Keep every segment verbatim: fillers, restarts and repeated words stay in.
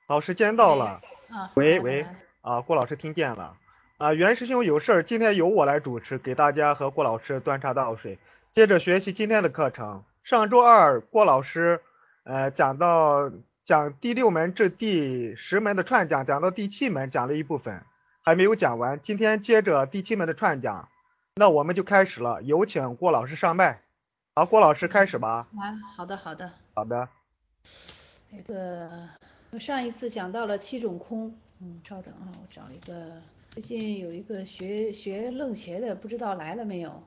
好，时间到喂， 了。 啊， 喂喂， 来了来了。 啊，郭老师听见了。啊，袁师兄有事儿，今天由我来主持，给大家和郭老师端茶倒水，接着学习今天的课程。上周二郭老师呃讲到讲第六门至第十门的串讲，讲到第七门讲了一部分，还没有讲完。今天接着第七门的串讲，那我们就开始了。有请郭老师上麦。好，郭老师开始吧。 啊，好的好的。 好的。 那个上一次讲到了七种空，嗯，稍等啊，我找一个，最近有一个学学楞伽的，不知道来了没有？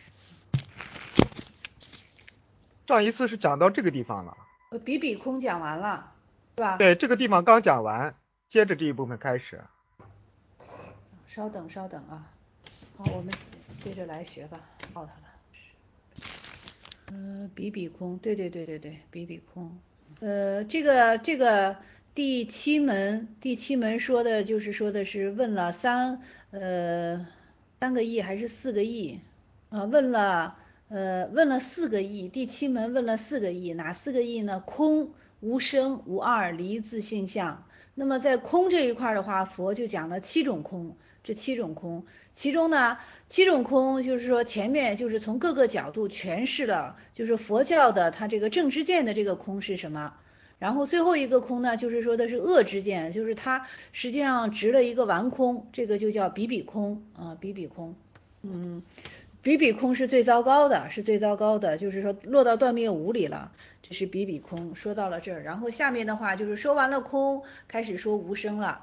上一次是讲到这个地方了。 呃，比比空讲完了，是吧？ 对，这个地方刚讲完，接着这一部分开始。 稍等稍等啊，好，我们接着来学吧。报它了。呃，比比空，对对对对对，比比空。呃，这个这个第七门第七门说的就是说的是问了三呃三个亿还是四个亿啊？问了呃问了四个亿，第七门问了四个亿，哪四个亿呢？空、无生、无二、离、自性相。那么在空这一块的话，佛就讲了七种空，这七种空，其中呢，七种空就是说前面就是从各个角度诠释了，就是佛教的它这个正知见的这个空是什么。然后最后一个空呢，就是说的是恶之见，就是它实际上执了一个完空，这个就叫比比空啊，比比空。嗯，比比空是最糟糕的，是最糟糕的，就是说落到断灭无里了。这是比比空，说到了这儿，然后下面的话就是说完了空，开始说无声了。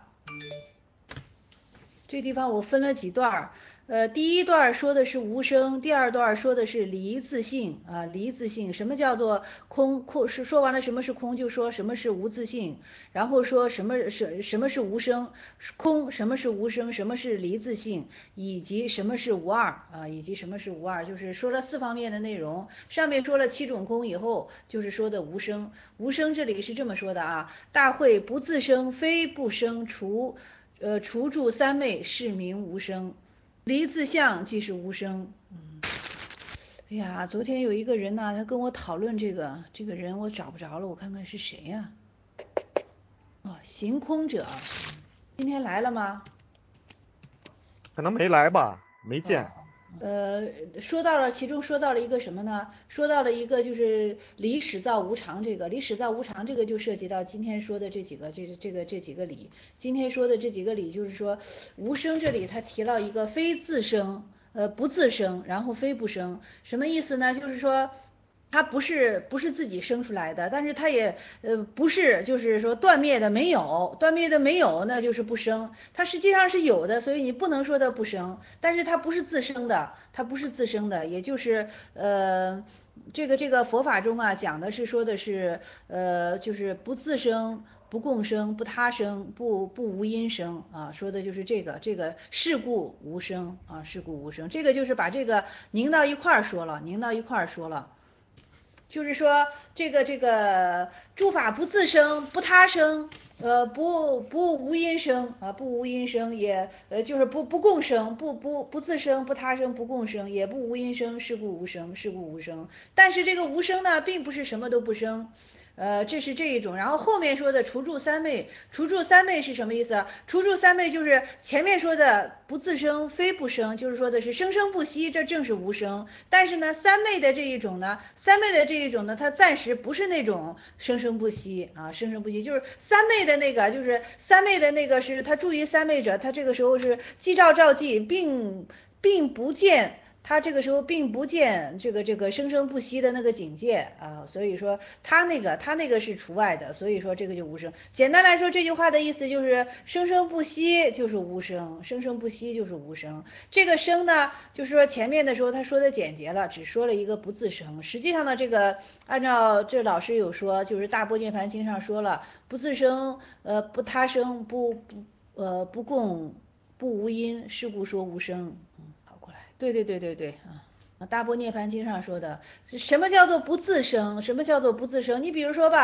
这地方我分了几段儿，呃，第一段说的是无声，第二段说的是离自性啊，离自性。什么叫做空？空是说完了什么是空，就说什么是无自性，然后说什么是什么是无声，空什么是无声，什么是离自性，以及什么是无二啊，以及什么是无二，就是说了四方面的内容。上面说了七种空以后，就是说的无声。无声这里是这么说的啊，大会不自生，非不生，除。呃，除住三昧是名无声，离自相即是无声。嗯，哎呀，昨天有一个人呢，他跟我讨论这个，这个人我找不着了，我看看是谁呀、啊？哦，行空者，今天来了吗？ 可能没来吧，没见。 哦，呃，说到了，其中说到了一个什么呢？说到了一个就是理始造无常，这个理始造无常，这个就涉及到今天说的这几个，这这个这几个理。今天说的这几个理，就是说无声这里他提到一个非自生，呃，不自生，然后非不生，什么意思呢？就是说。它不是不是自己生出来的，但是它也呃不是就是说断灭的没有，断灭的没有那就是不生，它实际上是有的，所以你不能说它不生，但是它不是自生的，它不是自生的，也就是呃这个这个佛法中啊讲的是说的是呃就是不自生。不共生，不他生，不不无因生啊，说的就是这个这个事故无生啊，事故无生，这个就是把这个拧到一块儿说了，拧到一块儿说了。就是说这个这个诸法不自生，不他生，呃不不无因生啊，不无因生也呃就是不不共生，不不不自生，不他生，不共生，也不无因生，是故无生，是故无生。但是这个无生呢，并不是什么都不生。呃，这是这一种，然后后面说的除住三昧，除住三昧是什么意思啊？除住三昧就是前面说的不自生，非不生，就是说的是生生不息，这正是无生。但是呢，三昧的这一种呢，三昧的这一种呢，它暂时不是那种生生不息啊，生生不息，就是三昧的那个，就是三昧的那个是它住于三昧者，它这个时候是寂照照寂，并并不见。他这个时候并不见这个这个生生不息的那个境界啊，所以说他那个他那个是除外的，所以说这个就无声。简单来说，这句话的意思就是生生不息就是无声，生生不息就是无声。这个生呢，就是说前面的时候他说的简洁了，只说了一个不自生。实际上呢，这个按照这老师有说，就是大波涅盘经上说了，不自生，呃，不他生，不不呃不共不无因，是故说无声。对对对对对啊，大波涅盘经上说的，什么叫做不自生？什么叫做不自生？你比如说吧，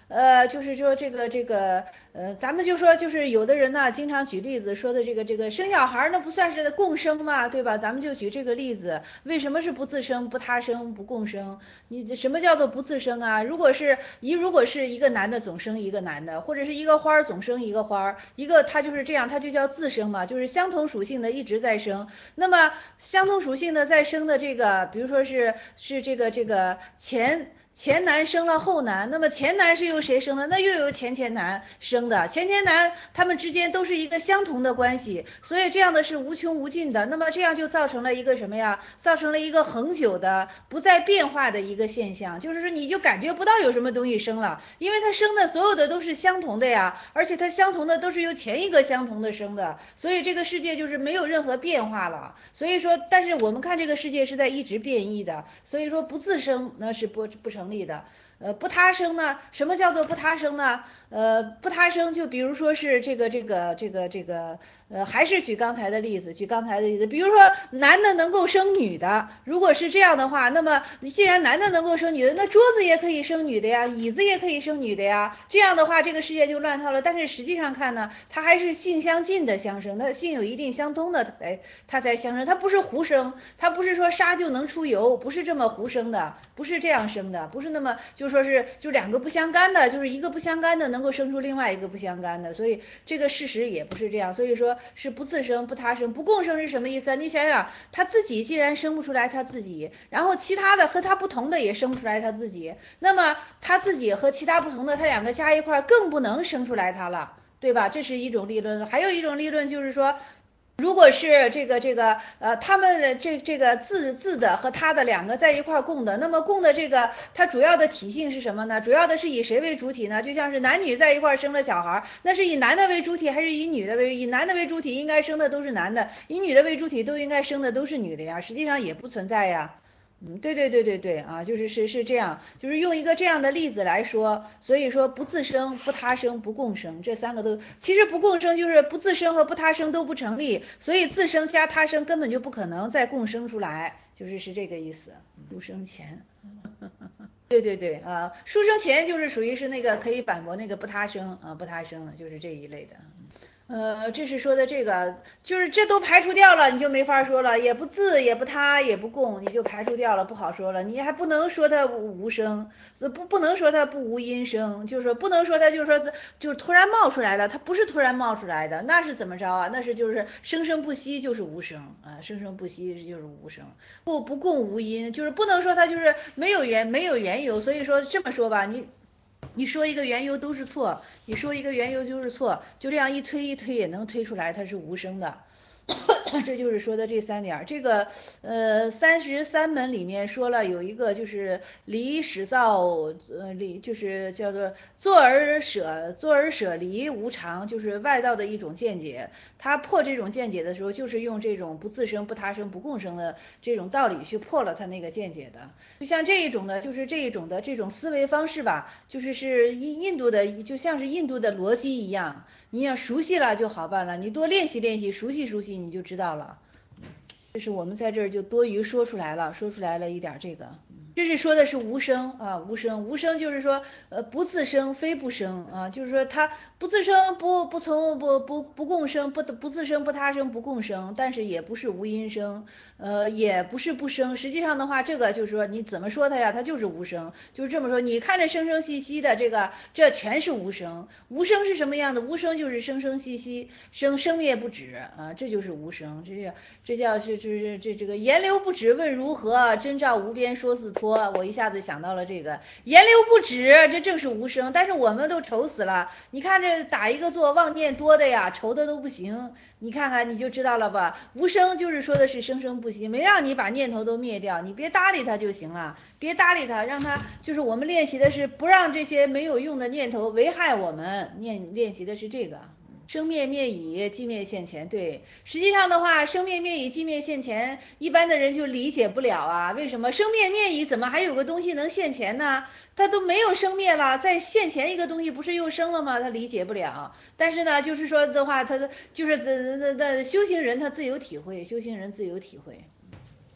呃，就是说这个这个，呃，咱们就说就是有的人呢，经常举例子说的这个这个生小孩那不算是共生吗？对吧？咱们就举这个例子，为什么是不自生、不他生、不共生？你什么叫做不自生啊？如果是一如果是一个男的总生一个男的，或者是一个花总生一个花，一个它就是这样，它就叫自生嘛，就是相同属性的一直在生。那么相同属性的再生的这个，比如说是是这个这个前。前男生了后男，那么前男是由谁生的？那又由前前男生的，前前男他们之间都是一个相同的关系，所以这样的是无穷无尽的。那么这样就造成了一个什么呀？造成了一个恒久的不再变化的一个现象，就是说你就感觉不到有什么东西生了，因为它生的所有的都是相同的呀，而且它相同的都是由前一个相同的生的，所以这个世界就是没有任何变化了。所以说，但是我们看这个世界是在一直变异的，所以说不自生那是不不成立的。呃，不他生呢？什么叫做不他生呢？呃，不他生就比如说是这个这个这个这个，呃，还是举刚才的例子，举刚才的例子，比如说男的能够生女的，如果是这样的话，那么既然男的能够生女的，那桌子也可以生女的呀，椅子也可以生女的呀，这样的话这个世界就乱套了。但是实际上看呢，它还是性相近的相生，它性有一定相通的，哎，它才相生，它不是胡生，它不是说杀就能出油，不是这么胡生的，不是这样生的，不是那么就说是就两个不相干的，就是一个不相干的能够生出另外一个不相干的，所以这个事实也不是这样，所以说是不自生不他生，不共生是什么意思啊？你想想，他自己既然生不出来他自己，然后其他的和他不同的也生不出来他自己，那么他自己和其他不同的他两个加一块更不能生出来他了，对吧？这是一种理论，还有一种理论就是说。如果是这个这个呃，他们这这个自自的和他的两个在一块供的，那么供的这个它主要的体性是什么呢？主要的是以谁为主体呢？就像是男女在一块生了小孩，那是以男的为主体还是以女的为？以男的为主体应该生的都是男的，以女的为主体都应该生的都是女的呀，实际上也不存在呀。嗯，对对对对对啊，就是是是这样，就是用一个这样的例子来说，所以说不自生、不他生、不共生，这三个都其实不共生就是不自生和不他生都不成立，所以自生加他生根本就不可能再共生出来，就是是这个意思。出生前，对对对啊，出生前就是属于是那个可以反驳那个不他生啊，不他生的，就是这一类的。呃，这是说的这个，就是这都排除掉了，你就没法说了，也不自，也不他，也不共，你就排除掉了，不好说了。你还不能说它无声，不不能说它不无音声，就是说不能说它就是说就是突然冒出来了，它不是突然冒出来的，那是怎么着啊？那是就是生生不息就是无声啊，生生不息就是无声，不不共无音，就是不能说它就是没有缘没有缘由，所以说这么说吧，你。你说一个缘由都是错，你说一个缘由就是错，就这样一推一推也能推出来它是无声的。这就是说的这三点。这个呃三十三门里面说了有一个就是离始造，呃离就是叫做坐而舍，坐而舍离无常，就是外道的一种见解。他破这种见解的时候，就是用这种不自生、不他生、不共生的这种道理去破了他那个见解的。就像这一种的，就是这一种的这种思维方式吧，就是是印印度的，就像是印度的逻辑一样。你要熟悉了就好办了，你多练习练习，熟悉熟悉你就知道了。这是我们在这儿就多余说出来了，说出来了一点这个。这是说的是无声啊，无声，无声就是说，呃，不自生非不生啊，就是说它不自生，不不从不不不共生，不不自生不他生不共生，但是也不是无因生，呃，也不是不生。实际上的话，这个就是说你怎么说它呀，它就是无声，就是这么说。你看着生生息息的这个，这全是无声。无声是什么样的？无声就是生生息息，生生灭不止啊，这就是无声。这叫这叫是这这这个言流不止问如何，真照无边说似托。我一下子想到了这个言流不止，这正是无声。但是我们都愁死了，你看这打一个坐妄念多的呀，愁的都不行。你看看你就知道了吧？无声就是说的是生生不息，没让你把念头都灭掉，你别搭理它就行了，别搭理它，让它就是我们练习的是不让这些没有用的念头危害我们，念练习的是这个。生灭灭已，寂灭现前。对，实际上的话，生灭灭已，寂灭现前，一般的人就理解不了啊。为什么生灭灭已，怎么还有个东西能现前呢？它都没有生灭了，在现前一个东西不是又生了吗？他理解不了。但是呢，就是说的话，他就是的的的修行人他自有体会，修行人自有体会。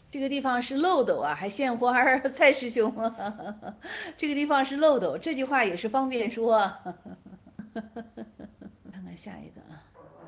这个地方是漏斗啊，还献花儿，蔡师兄啊，这个地方是漏斗，这句话也是方便说啊。看看下一个啊，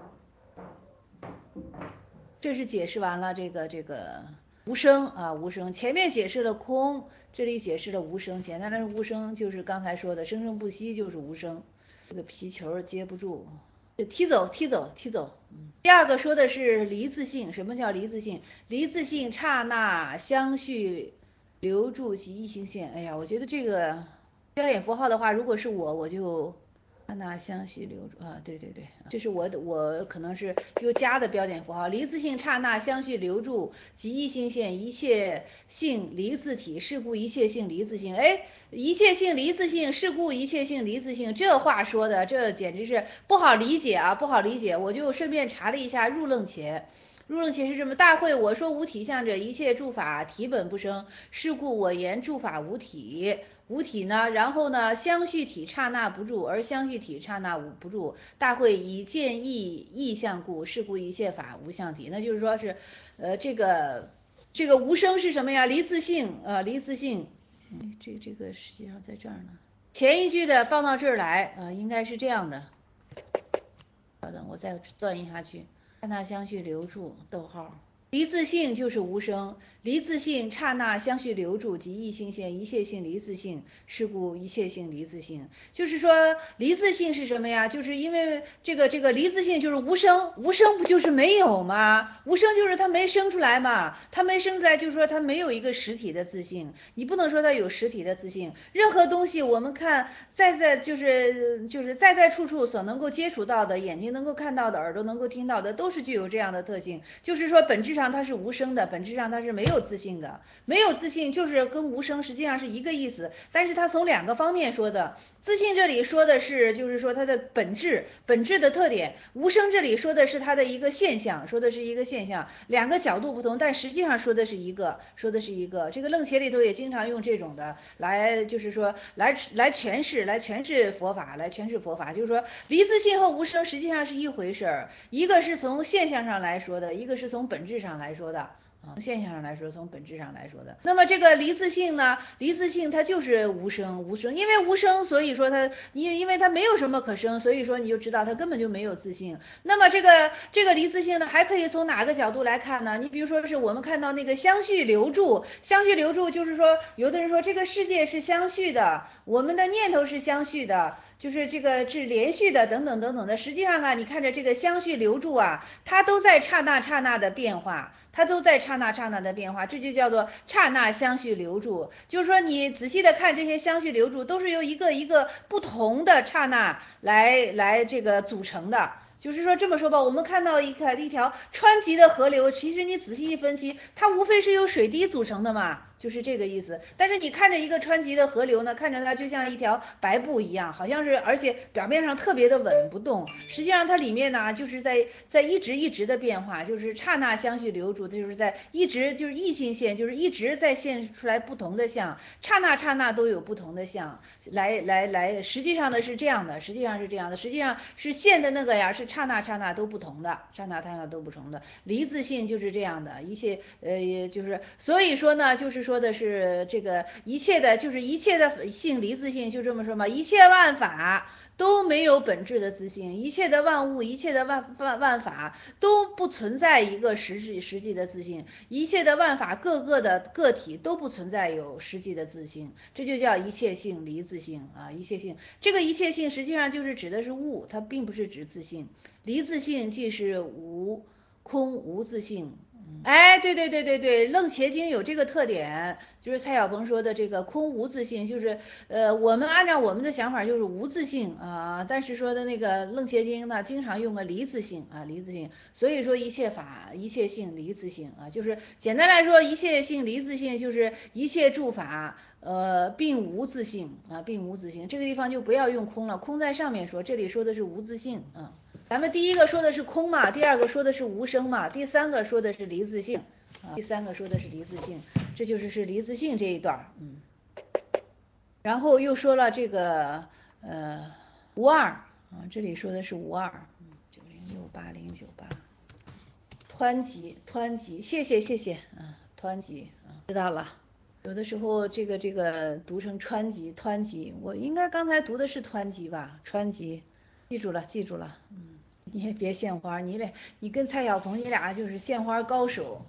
这是解释完了这个这个无声啊，无声。前面解释了空，这里解释了无声。简单的无声就是刚才说的生生不息，就是无声。这个皮球接不住，踢走，踢走，踢走。第二个说的是离自性，什么叫离自性？离自性刹那相续留住其一心线。哎呀，我觉得这个标点符号的话，如果是我，我就刹那相续留住啊，对对对，这是我的我可能是又加的标点符号。离自性刹那相续留住即一心线，一切性离自体，是故一切性离自性。哎，一切性离自性，是故一切性离自性，这话说的这简直是不好理解啊，不好理解。我就顺便查了一下入楞伽。入楞伽是什么？大会我说无体相者，一切诸法体本不生，是故我言诸法无体。无体呢，然后呢，相续体刹那不住，而相续体刹那无不住。大会以见义义相故，是故一切法无相体。那就是说是，呃，这个这个无生是什么呀？离自性，呃，离自性。哎，这这个实际上在这儿呢。前一句的放到这儿来，呃，应该是这样的。稍等，我再断一下去。刹那相续留住，逗号。离自性就是无生，离自性刹那相续留住即一心现，一切性离自性，是故一切性离自性。就是说离自性是什么呀？就是因为这个这个离自性就是无生，无生不就是没有吗？无生就是它没生出来嘛，它没生出来就是说它没有一个实体的自性，你不能说它有实体的自性。任何东西我们看在在就是就是在在处处所能够接触到的，眼睛能够看到的，耳朵能够听到的，都是具有这样的特性，就是说本质上它是无声的，本质上它是没有自性的，没有自性就是跟无声实际上是一个意思，但是它从两个方面说的。自性这里说的是就是说它的本质，本质的特点；无声这里说的是它的一个现象，说的是一个现象，两个角度不同，但实际上说的是一个，说的是一个。这个楞伽里头也经常用这种的来，就是说来来诠释，来诠释佛法，来诠释佛法，就是说离自性和无声实际上是一回事儿，一个是从现象上来说的，一个是从本质上来说的。从现象上来说，从本质上来说的。那么这个离自性呢？离自性它就是无声，无声，因为无声，所以说它因因为它没有什么可生，所以说你就知道它根本就没有自性。那么这个这个离自性呢，还可以从哪个角度来看呢？你比如说是我们看到那个相续留住，相续留住就是说，有的人说这个世界是相续的，我们的念头是相续的。就是这个是连续的，等等等等的。实际上啊，你看着这个相续留住啊，它都在刹那刹那的变化，它都在刹那刹那的变化，这就叫做刹那相续留住。就是说你仔细的看这些相续留住，都是由一个一个不同的刹那来来这个组成的。就是说这么说吧，我们看到一个一条湍急的河流，其实你仔细一分析，它无非是由水滴组成的嘛。就是这个意思。但是你看着一个湍急的河流呢，看着它就像一条白布一样，好像是，而且表面上特别的稳不动，实际上它里面呢就是在在一直一直的变化，就是刹那相续留住，就是在一直就是异性现，就是一直在现出来不同的相，刹那刹那都有不同的相，来来来，实际上呢是这样的，实际上是这样的，实际上是现的那个呀是刹那刹那都不同的，刹那刹那都不同的，离自性就是这样的，一切呃就是所以说呢就是说。说的是这个一切的，就是一切的性离自性，就这么说嘛，一切万法都没有本质的自性，一切的万物，一切的万万万法都不存在一个实际实际的自性，一切的万法各个的个体都不存在有实际的自性，这就叫一切性离自性啊，一切性，这个一切性实际上就是指的是物，它并不是指自性，离自性即是无空无自性。哎，对对对对对，楞伽经有这个特点，就是蔡晓鹏说的这个空无自性，就是呃，我们按照我们的想法就是无自性啊，但是说的那个楞伽经呢，经常用个离自性啊，离自性，所以说一切法一切性离自性啊，就是简单来说，一切性离自性就是一切诸法呃并无自性啊，并无自性，这个地方就不要用空了，空在上面说，这里说的是无自性啊。咱们第一个说的是空嘛，第二个说的是无声嘛，第三个说的是离自性啊，第三个说的是离自性，这就是是离自性这一段，嗯，然后又说了这个呃无二啊，这里说的是无二，九零六八零九八，湍急湍急，谢谢谢谢啊， 湍急啊，知道了。有的时候这个这个读成川急，湍急，我应该刚才读的是湍急吧？川急，记住了，记住了。嗯，你也别献花，你俩你跟蔡小鹏，你俩就是献花高手。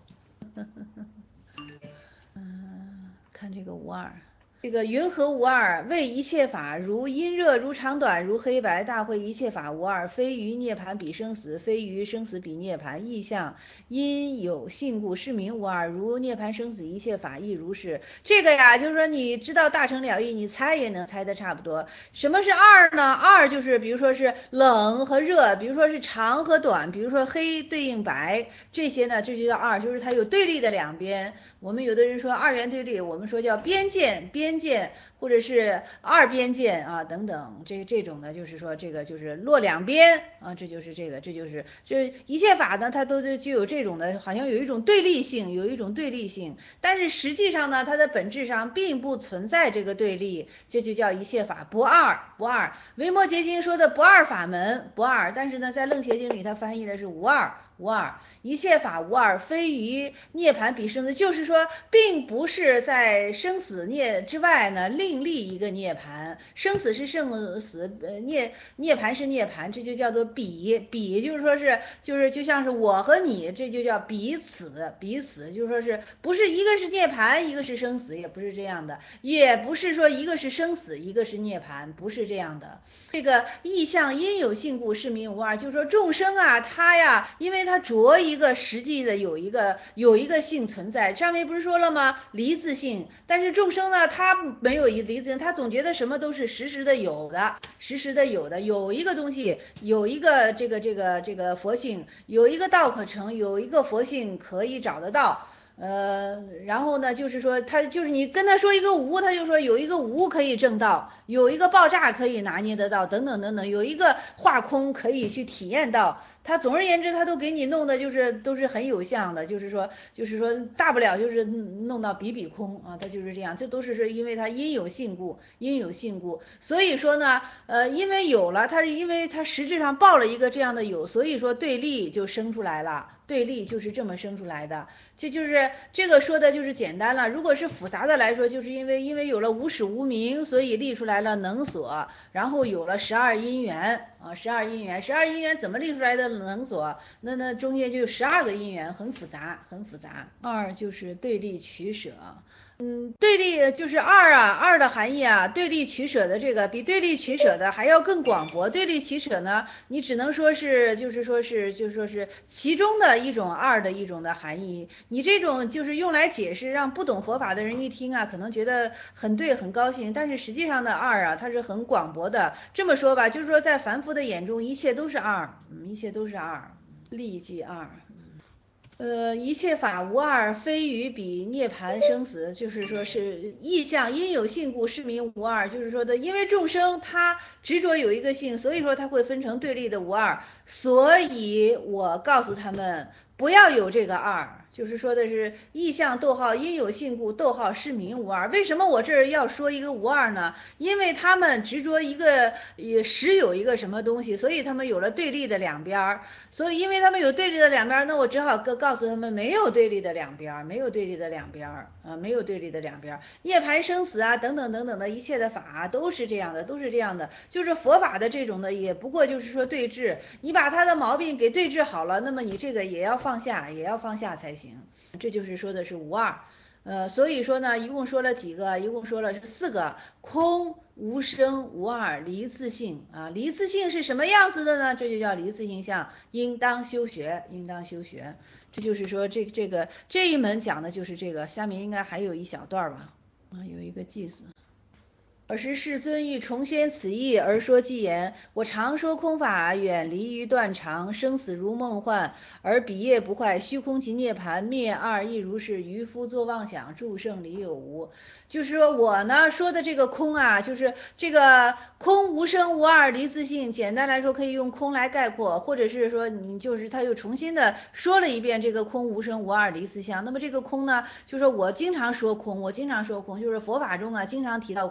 嗯，看这个无二。这个云何无二？谓一切法如阴热，如长短，如黑白。大会一切法无二，非于涅盘比生死，非于生死比涅盘。意象因有性故，是名无二。如涅盘生死一切法亦如是。这个呀，就是说你知道大乘了义，你猜也能猜得差不多。什么是二呢？二就是比如说是冷和热，比如说是长和短，比如说黑对应白，这些呢这就叫二，就是它有对立的两边。我们有的人说二元对立，我们说叫边界边界或者是二边界啊等等，这这种呢就是说这个就是落两边啊，这就是这个这就是这一切法呢它都具有这种的，好像有一种对立性，有一种对立性，但是实际上呢它的本质上并不存在这个对立，这就叫一切法不二不二。维摩诘经说的不二法门不二，但是呢在楞伽经里它翻译的是无二。无二，一切法无二，非于涅盘比生死，就是说，并不是在生死涅之外呢，另立一个涅盘。生死是生死，呃，涅涅盘是涅盘，这就叫做比比，就是说是就是就像是我和你，这就叫彼此彼此，就是说是不是一个是涅盘，一个是生死，也不是这样的，也不是说一个是生死，一个是涅盘，不是这样的。这个意象因有性故，是名无二，就是说众生啊，他呀，因为他着一个实际的有一个有一个性存在，上面不是说了吗？离自性，但是众生呢，他没有一离自性，他总觉得什么都是实时的有的，实时的有的，有一个东西，有一个这个这个这个佛性，有一个道可成，有一个佛性可以找得到。呃，然后呢，就是说他就是你跟他说一个无，他就说有一个无可以证到，有一个爆炸可以拿捏得到，等等等等，有一个化空可以去体验到。他总而言之，他都给你弄的就是都是很有相的，就是说就是说大不了就是弄到比比空啊，他就是这样，这都是是因为他因有性故，因有性故，所以说呢，呃，因为有了，他是因为他实质上报了一个这样的有，所以说对立就生出来了。对立就是这么生出来的，这就是这个说的就是简单了。如果是复杂的来说，就是因为因为有了无始无明，所以立出来了能所，然后有了十二因缘啊，十二因缘，十二因缘怎么立出来的能所？那那中间就有十二个因缘，很复杂，很复杂。二就是对立取舍。嗯，对立就是二啊，二的含义啊，对立取舍的这个比对立取舍的还要更广博。对立取舍呢，你只能说是就是说是就是说是其中的一种二的一种的含义。你这种就是用来解释，让不懂佛法的人一听啊，可能觉得很对很高兴，但是实际上的二啊，它是很广博的。这么说吧，就是说在凡夫的眼中，一切都是二，嗯，一切都是二，利即二。呃，一切法无二，非于彼涅盘生死，就是说是意象因有性故，是名无二。就是说的，因为众生他执着有一个性，所以说他会分成对立的无二。所以我告诉他们不要有这个二。就是说的是意象逗号因有性故逗号是名无二。为什么我这儿要说一个无二呢？因为他们执着一个也实有一个什么东西，所以他们有了对立的两边。所以因为他们有对立的两边，那我只好告告诉他们没有对立的两边，没有对立的两边啊，没有对立的两边。涅槃生死啊，等等等等的一切的法、啊、都是这样的，都是这样的。就是佛法的这种的，也不过就是说对治，你把他的毛病给对治好了，那么你这个也要放下，也要放下才行。这就是说的是无二。呃，所以说呢，一共说了几个？一共说了是四个：空、无生、无二、离自性啊。离自性是什么样子的呢？这就叫离自性相，应当修学，应当修学。这就是说这这个这一门讲的就是这个。下面应该还有一小段吧？啊，有一个偈子。尔时世尊欲重宣此义而说偈言：我常说空法，远离于断常，生死如梦幻，而彼业不坏，虚空即涅盘，灭二亦如是。渔夫作妄想，诸圣离有无。就是说我呢说的这个空啊，就是这个空无生无二离自性，简单来说可以用空来概括，或者是说你就是他又重新的说了一遍这个空无生无二离自相。那么这个空呢，就是说我经常说空，我经常说空，就是佛法中啊经常提到空。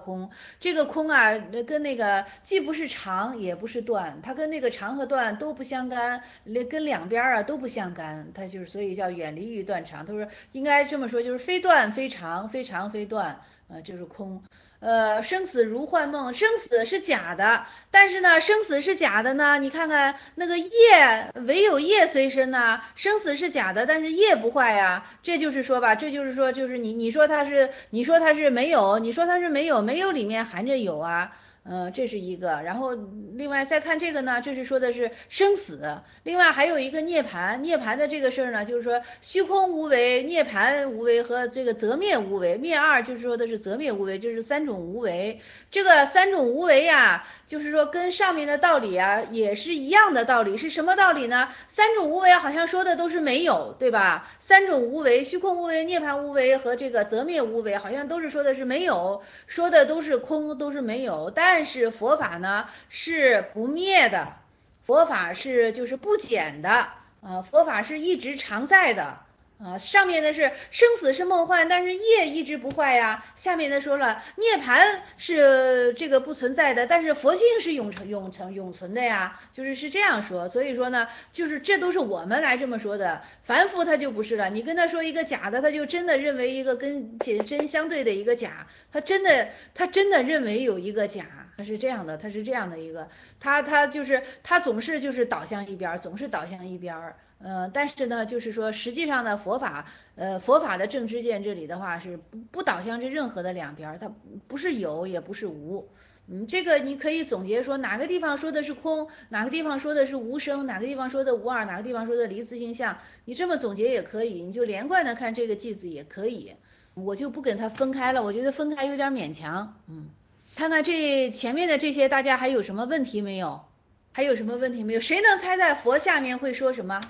这个空啊，跟那个既不是长也不是断，它跟那个长和断都不相干，跟两边啊都不相干，它就是所以叫远离于断长。他说应该这么说，就是非断非长，非长非断，呃，就是空。呃，生死如幻梦，生死是假的，但是呢，生死是假的呢，你看看那个业，唯有业随身呐，生死是假的，但是业不坏呀，这就是说吧，这就是说，就是你你说它是，你说它是没有，你说它是没有，没有里面含着有啊。嗯，这是一个，然后另外再看这个呢，这是说的是生死，另外还有一个涅槃，涅槃的这个事儿呢，就是说虚空无为、涅槃无为和这个则灭无为，灭二就是说的是则灭无为，就是三种无为。这个三种无为呀，就是说跟上面的道理啊也是一样的道理，是什么道理呢？三种无为好像说的都是没有，对吧？三种无为，虚空无为、涅槃无为和这个则灭无为，好像都是说的是没有，说的都是空，都是没有。但是佛法呢是不灭的，佛法是就是不减的，呃，佛法是一直常在的。啊，上面的是生死是梦幻，但是业一直不坏呀。下面的说了，涅槃是这个不存在的，但是佛性是永存、永存、永存的呀。就是是这样说，所以说呢，就是这都是我们来这么说的。凡夫他就不是了，你跟他说一个假的，他就真的认为一个跟真相对的一个假，他真的他真的认为有一个假，他是这样的，他是这样的一个，他他就是他总是就是倒向一边，总是倒向一边。呃，但是呢，就是说，实际上呢，佛法，呃，佛法的正知见这里的话是不不导向这任何的两边，它不是有也不是无，嗯，这个你可以总结说，哪个地方说的是空，哪个地方说的是无声，哪个地方说的无二，哪个地方说的离自性相，你这么总结也可以，你就连贯的看这个句子也可以，我就不跟它分开了，我觉得分开有点勉强，嗯，看看这前面的这些，大家还有什么问题没有？还有什么问题没有？谁能猜猜佛下面会说什么？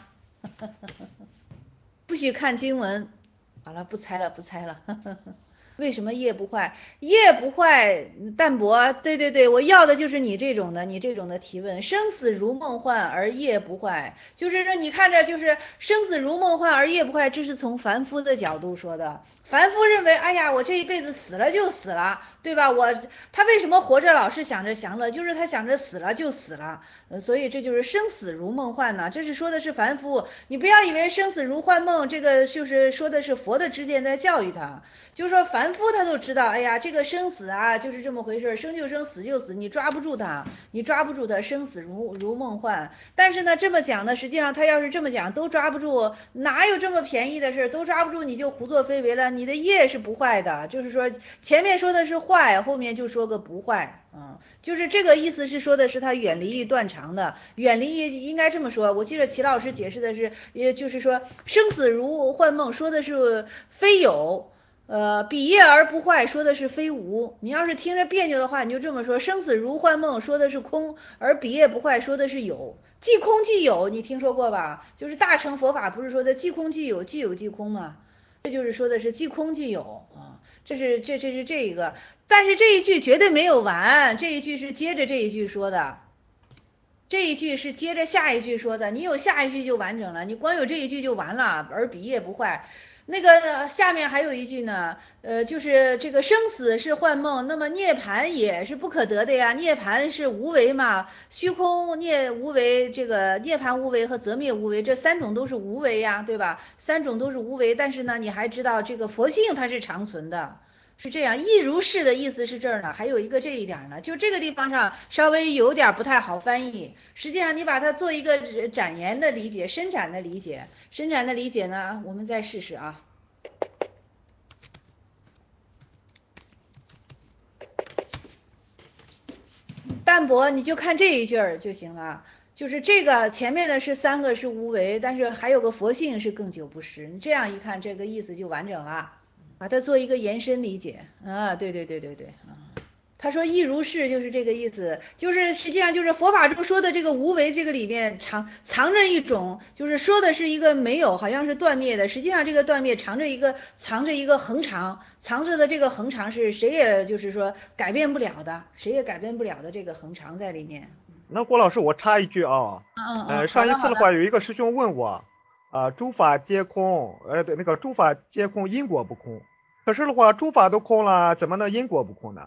不许看经文。好了，不猜了，不猜了。为什么业不坏？业不坏，淡泊。对对对，我要的就是你这种的，你这种的提问。生死如梦幻，而业不坏，就是说你看着就是生死如梦幻而业不坏，这是从凡夫的角度说的。凡夫认为，哎呀，我这一辈子死了就死了，对吧？我他为什么活着老是想着享乐？就是他想着死了就死了，呃，所以这就是生死如梦幻呢。这是说的是凡夫，你不要以为生死如幻梦，这个就是说的是佛的知见在教育他。就是说凡夫他都知道，哎呀，这个生死啊，就是这么回事，生就生，死就死，你抓不住他，你抓不住他，生死如如梦幻。但是呢，这么讲呢，实际上他要是这么讲，都抓不住，哪有这么便宜的事？都抓不住，你就胡作非为了。你的业是不坏的，就是说前面说的是坏，后面就说个不坏，嗯，就是这个意思是说的是他远离于断肠的，远离于应该这么说。我记得齐老师解释的是，也就是说生死如幻梦，说的是非有。呃，彼业而不坏，说的是非无。你要是听着别扭的话，你就这么说：生死如幻梦，说的是空；而彼业不坏，说的是有。即空即有，你听说过吧？就是大乘佛法不是说的即空即有，即有即空吗？这就是说的是即空即有啊。这是这这是这一个，但是这一句绝对没有完，这一句是接着这一句说的。这一句是接着下一句说的，你有下一句就完整了，你光有这一句就完了，而彼业不坏。那个下面还有一句呢，呃，就是这个生死是幻梦，那么涅槃也是不可得的呀，涅槃是无为嘛，虚空涅无为，这个涅槃无为和则灭无为，这三种都是无为呀，对吧？三种都是无为，但是呢，你还知道这个佛性它是长存的。是这样，亦如是的意思是这儿呢，还有一个这一点呢，就这个地方上稍微有点不太好翻译。实际上你把它做一个展言的理解，伸展的理解，伸展的理解呢，我们再试试啊。淡泊你就看这一句儿就行了，就是这个前面的是三个是无为，但是还有个佛性是更久不失，你这样一看这个意思就完整了。把它做一个延伸理解啊，对对对对对啊。他说亦如是就是这个意思，就是实际上就是佛法中说的这个无为，这个里面藏藏着一种，就是说的是一个没有，好像是断灭的，实际上这个断灭藏着一个藏着一个恒常，藏着的这个恒常是谁也就是说改变不了的，谁也改变不了的这个恒常在里面。 那郭老师，我插一句啊， 嗯嗯， 呃， 好的好的。 上一次的话有一个师兄问我，啊、诸法皆空，呃，对，那个诸法皆空，因果不空。可是的话，诸法都空了，怎么能因果不空呢？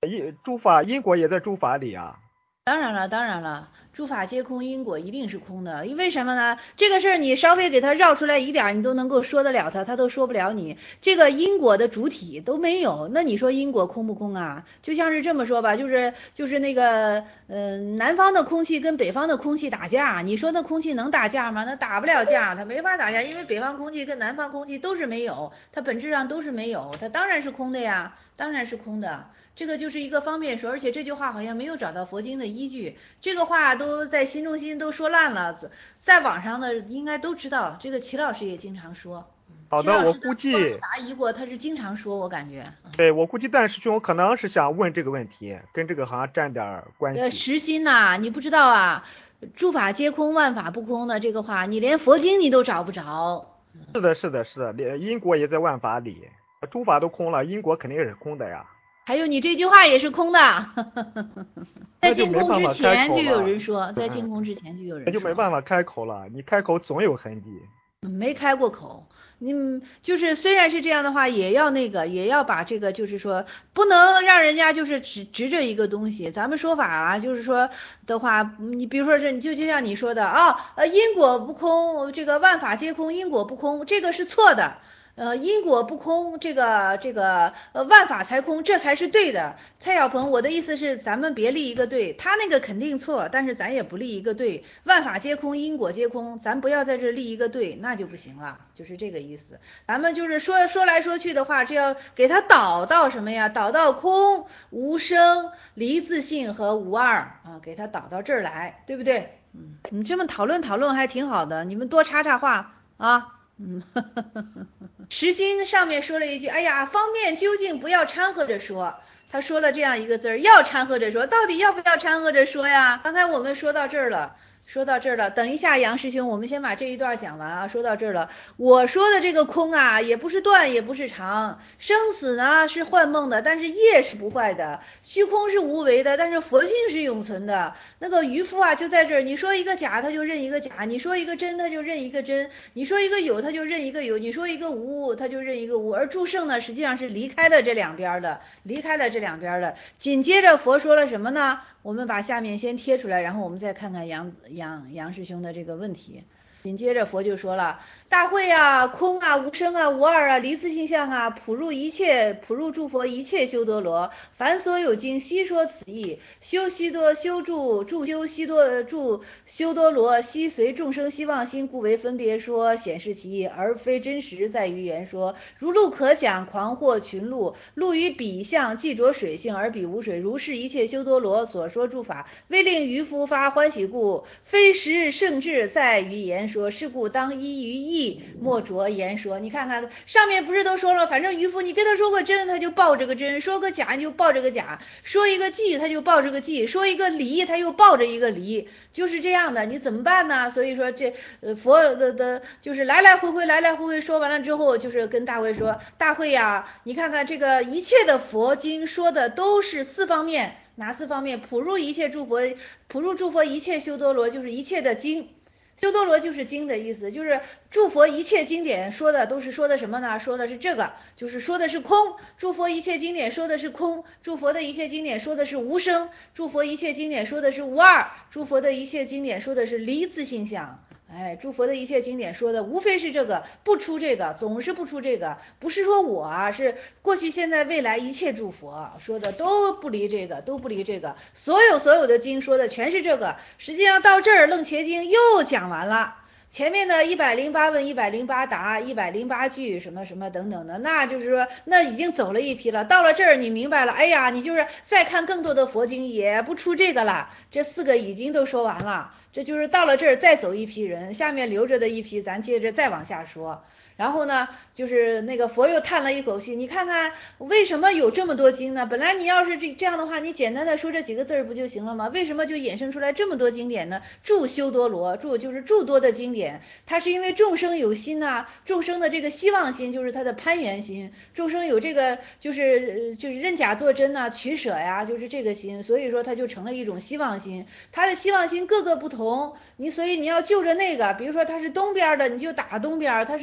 因诸法因果也在诸法里啊。 当然了，当然了，诸法皆空，因果一定是空的。因为什么呢？这个事儿你稍微给他绕出来一点，你都能够说得了他，他都说不了你。这个因果的主体都没有，那你说因果空不空啊？就像是这么说吧，就是就是那个，呃，南方的空气跟北方的空气打架，你说那空气能打架吗？那打不了架，它没法打架，因为北方空气跟南方空气都是没有，它本质上都是没有，它当然是空的呀，当然是空的。这个就是一个方便说，而且这句话好像没有找到佛经的依据，这个话都在新中心都说烂了，在网上的应该都知道，这个齐老师也经常说， 好的，我齐老师的帮助估计， 答疑过，他是经常说，我感觉， 对，我估计段师兄可能是想问这个问题，跟这个好像沾点儿关呃， 系。 实心呐，你不知道啊，诸法皆空，万法不空的这个话，你连佛经你都找不着。 是的，是的，是的，连因果也在万法里，诸法都空了，因果肯定也是空的呀。 还有你这句话也是空的，在那就净空之没办法开前就有口了， 人说，在嗯， 净空之前就有那就没人说。 办法开口了，你开口总有痕迹。 没开过口，你就是虽然是这样的话，也要那个，也要把这个，就是说，不能让人家就是只执着一个东西。咱们说法啊，就是说的话，你比如说是，你就就像你说的啊，呃，因果不空，这个万法皆空，因果不空，这个是错的。呃，因果不空，这个这个呃，万法才空，这才是对的。蔡小鹏，我的意思是，咱们别立一个对，他那个肯定错，但是咱也不立一个对。万法皆空，因果皆空，咱不要在这立一个对，那就不行了，就是这个意思。咱们就是说说来说去的话，这要给它导到什么呀？导到空、无生、离自性和无二啊，给它导到这儿来，对不对？嗯，你这么讨论讨论还挺好的，你们多插插话啊。嗯，石经上面说了一句，哎呀，方便究竟不要掺和着说。他说了这样一个字儿，要掺和着说，到底要不要掺和着说呀？刚才我们说到这儿了，说到这儿了，等一下杨师兄，我们先把这一段讲完啊。说到这儿了，我说的这个空啊，也不是断，也不是长，生死呢是幻梦的，但是业是不坏的，虚空是无为的，但是佛性是永存的。那个渔夫啊，就在这儿，你说一个假，他就认一个假；你说一个真，他就认一个真；你说一个有，他就认一个有；你说一个无，他就认一个无。而祝圣呢，实际上是离开了这两边的，离开了这两边的。紧接着佛说了什么呢？我们把下面先贴出来，然后我们再看看杨杨杨师兄的这个问题。紧接着佛就说了，大会啊，空啊，无生啊，无二啊，离自性相啊，普入一切，普入诸佛一切修多罗，凡所有经悉说此意，修悉多修住住修悉多住修多罗，悉随众生希望心，故为分别说，显示其意，而非真实在于言说。如露可想，狂惑群露，露于彼相，既着水性，而彼无水。如是一切修多罗所说诸法，为令渔夫发欢喜故，非实圣智在于言说。是故当依于义，莫着言说。你看看上面不是都说了，反正渔夫你跟他说个真，他就抱着个真；说个假，你就抱着个假；说一个忌，他就抱着个忌；说一个离，他又抱着一个离，就是这样的。你怎么办呢？所以说这呃佛的的，就是来来回回，来来回回说完了之后，就是跟大会说，大会呀，你看看这个一切的佛经说的都是四方面。哪四方面？普入一切诸佛，普入诸佛一切修多罗，就是一切的经。修多罗就是经的意思，就是诸佛一切经典说的都是说的什么呢？说的是这个，就是说的是空。诸佛一切经典说的是空，诸佛的一切经典说的是无生，诸佛一切经典说的是无二，诸佛的一切经典说的是离自性相。哎，诸佛的一切经典说的无非是这个，不出这个，总是不出这个。不是说我啊，是过去现在未来一切诸佛说的都不离这个，都不离这个。所有所有的经说的全是这个。实际上到这儿，楞伽经又讲完了。前面的一百零八问、一百零八答、一百零八句什么什么等等的，那就是说那已经走了一批了。到了这儿你明白了，哎呀，你就是再看更多的佛经也不出这个了。这四个已经都说完了，这就是到了这儿再走一批人，下面留着的一批咱接着再往下说。然后呢，就是那个佛又叹了一口气，你看看为什么有这么多经呢？本来你要是这这样的话，你简单的说这几个字不就行了吗？为什么就衍生出来这么多经典呢？诸修多罗，诸就是诸多的经典，它是因为众生有心呐、啊，众生的这个希望心就是他的攀缘心，众生有这个就是就是认假作真呐、啊，取舍呀，就是这个心，所以说它就成了一种希望心，他的希望心各个不同，你所以你要就着那个，比如说他是东边的，你就打东边；他是西边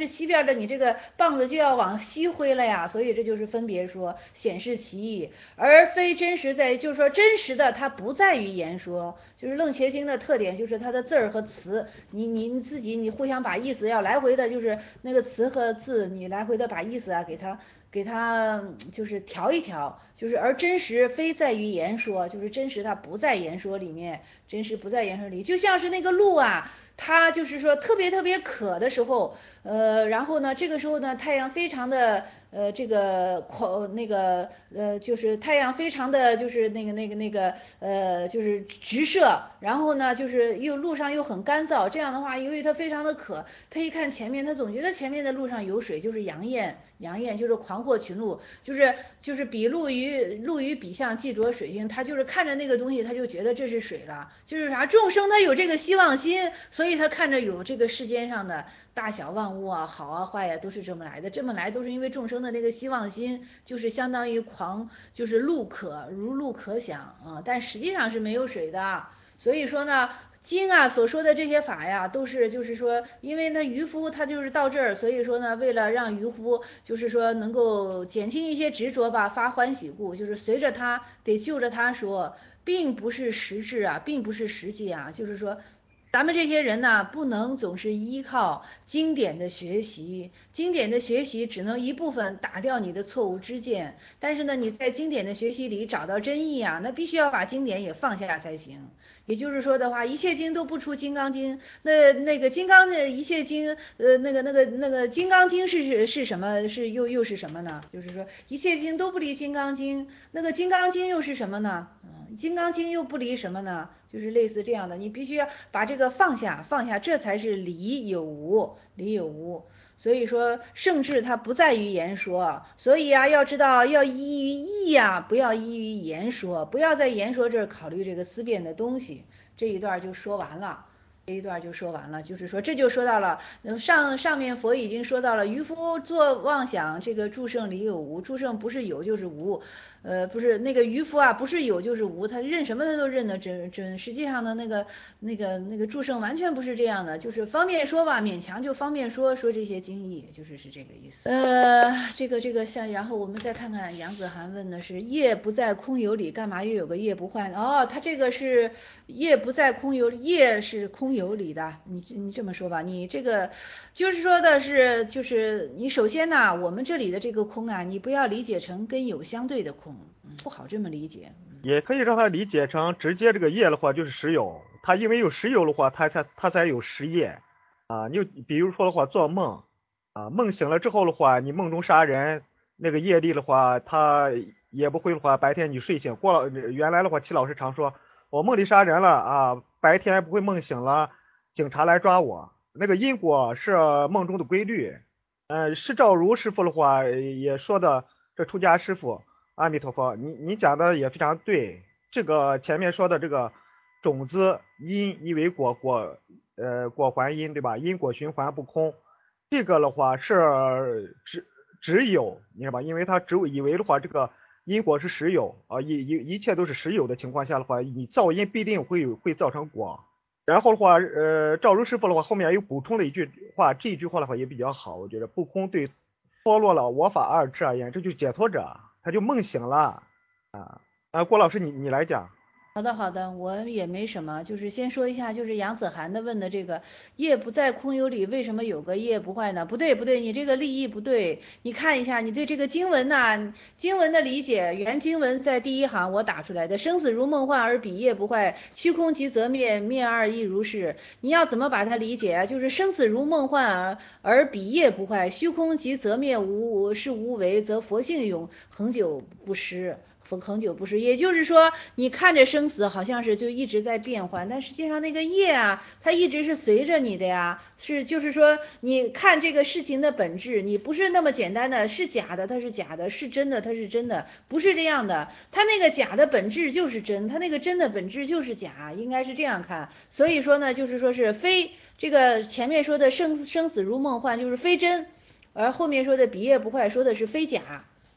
样的你这个棒子就要往西挥了呀，所以这就是分别说，显示其意，而非真实在于，就是说真实的它不在于言说，就是楞伽经的特点就是它的字儿和词，你你你自己你互相把意思要来回的，就是那个词和字你来回的把意思啊给它给它就是调一调，就是而真实非在于言说，就是真实它不在言说里面，真实不在言说里，就像是那个鹿啊，它就是说特别特别渴的时候，呃，然后呢，这个时候呢，太阳非常的呃这个狂那个呃就是太阳非常的就是那个那个那个呃就是直射，然后呢就是又路上又很干燥，这样的话，由于它非常的渴，他一看前面，他总觉得前面的路上有水，就是杨艳，杨艳就是狂阔群鹿，就是就是比陆于陆于比象既着水性，他就是看着那个东西，他就觉得这是水了，就是啥众生他有这个希望心，所以他看着有这个世间上的大小万物啊，好啊坏呀、啊，都是这么来的，这么来都是因为众生的那个希望心，就是相当于狂，就是陆可如陆可想啊，但实际上是没有水的，所以说呢。经啊所说的这些法呀，都是就是说，因为那渔夫他就是到这儿，所以说呢，为了让渔夫就是说能够减轻一些执着吧，发欢喜故，就是随着他得就着他说，并不是实质啊，并不是实际啊，就是说。咱们这些人呢，不能总是依靠经典的学习，经典的学习只能一部分打掉你的错误知见，但是呢，你在经典的学习里找到真意啊，那必须要把经典也放下才行。也就是说的话，一切经都不出金刚经，那那个金刚的一切经，呃，那个那个那个金刚经是是是什么？是又又是什么呢？就是说一切经都不离金刚经，那个金刚经又是什么呢？嗯，金刚经又不离什么呢？就是类似这样的，你必须要把这个放下，放下，这才是理有无，理有无。所以说圣智它不在于言说，所以啊，要知道要依于义呀、啊，不要依于言说，不要在言说这儿考虑这个思辨的东西。这一段就说完了。这一段就说完了，就是说这就说到了上上面佛已经说到了渔夫做妄想，这个诸圣理有无，诸圣不是有就是无，呃不是那个渔夫啊，不是有就是无，他认什么他都认得真真，实际上呢那个那个那个诸圣完全不是这样的，就是方便说吧，勉强就方便说说这些经义，就是是这个意思。呃，这个这个像，然后我们再看看杨子涵问的是业不在空有里，干嘛又有个业不坏呢？哦，他这个是业不在空有，业是空有里的，你你这么说吧，你这个就是说的是，就是你首先呢，我们这里的这个空啊，你不要理解成跟有相对的空，嗯，不好这么理解。 也可以让它理解成直接这个业的话就是实有，它因为有实有的话，它才它才有实业啊。你就比如说的话，做梦啊，梦醒了之后的话，你梦中杀人，那个业力的话，它也不会的话，白天你睡醒过了，原来的话，齐老师常说，我梦里杀人了啊，白天不会梦醒了，警察来抓我，那个因果是梦中的规律。呃，释照如师傅的话也说的，这出家师傅。阿弥陀佛，你你讲的也非常对。这个前面说的这个种子因因为果果呃果还因，对吧？因果循环不空，这个的话是只只有你知道吧？因为他只以为的话，这个因果是实有啊，一一一切都是实有的情况下的话，你造因必定会会造成果。然后的话，呃，赵如师傅的话后面又补充了一句话，这一句话的话也比较好，我觉得不空对脱落了我法二执而言，这就是解脱者。他就梦醒了啊啊！郭老师你你来讲。 好的，好的，我也没什么，就是先说一下，就是杨子涵的问的这个业不在空有理，为什么有个业不坏呢？不对，不对，你这个立意不对，你看一下，你对这个经文呐、经文的理解，原经文在第一行我打出来的，生死如梦幻而彼业不坏，虚空即则灭，灭二亦如是。你要怎么把它理解啊？就是生死如梦幻而而彼业不坏，虚空即则灭，无是无为，则佛性永恒久不失。恒久不失，也就是说，你看着生死好像是就一直在变换，但实际上那个业啊，它一直是随着你的呀，是就是说，你看这个事情的本质，你不是那么简单的，是假的它是假的，是真的它是真的，不是这样的，它那个假的本质就是真，它那个真的本质就是假，应该是这样看。所以说呢，就是说是非这个前面说的生生死如梦幻，就是非真，而后面说的彼业不坏，说的是非假。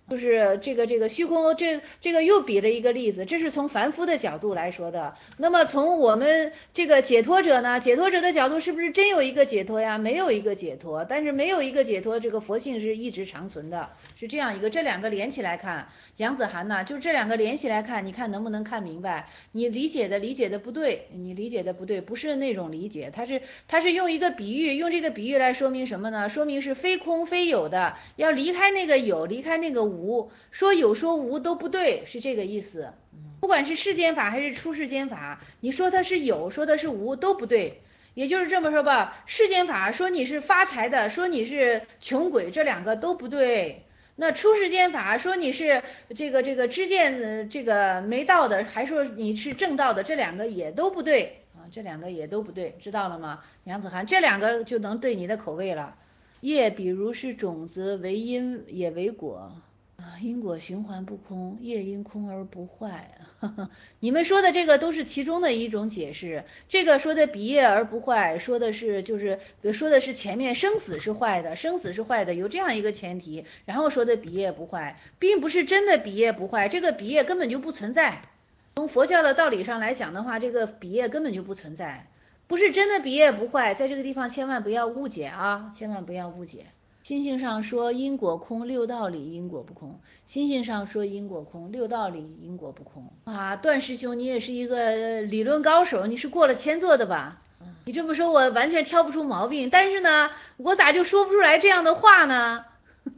就是这个这个虚空，这这个又比了一个例子，这是从凡夫的角度来说的。那么从我们这个解脱者呢，解脱者的角度是不是真有一个解脱呀？没有一个解脱，但是没有一个解脱，这个佛性是一直长存的，是这样一个。这两个连起来看，杨子涵呢，就这两个连起来看，你看能不能看明白？你理解的理解的不对，你理解的不对，不是那种理解，它是它是用一个比喻，用这个比喻来说明什么呢？说明是非空非有的，要离开那个有，离开那个无，说有说无都不对，是这个意思。不管是世间法还是出世间法，你说它是有，说它是无都不对。也就是这么说吧，世间法说你是发财的，说你是穷鬼，这两个都不对。那出世间法说你是这个这个知见呃这个没道的，还说你是正道的，这两个也都不对啊，这两个也都不对，知道了吗？杨子涵，这两个就能对你的口味了。业比如是种子，为因也为果啊，因果循环不空，业因空而不坏。呵呵，你们说的这个都是其中的一种解释。这个说的比业而不坏，说的是就是说的是前面生死是坏的，生死是坏的，有这样一个前提，然后说的比业不坏，并不是真的比业不坏，这个比业根本就不存在。从佛教的道理上来讲的话，这个比业根本就不存在，不是真的比业不坏，在这个地方千万不要误解啊，千万不要误解。心性上说因果空，六道里因果不空。心性上说因果空，六道里因果不空。啊，段师兄，你也是一个理论高手，你是过了千座的吧？你这么说，我完全挑不出毛病，但是呢，我咋就说不出来这样的话呢？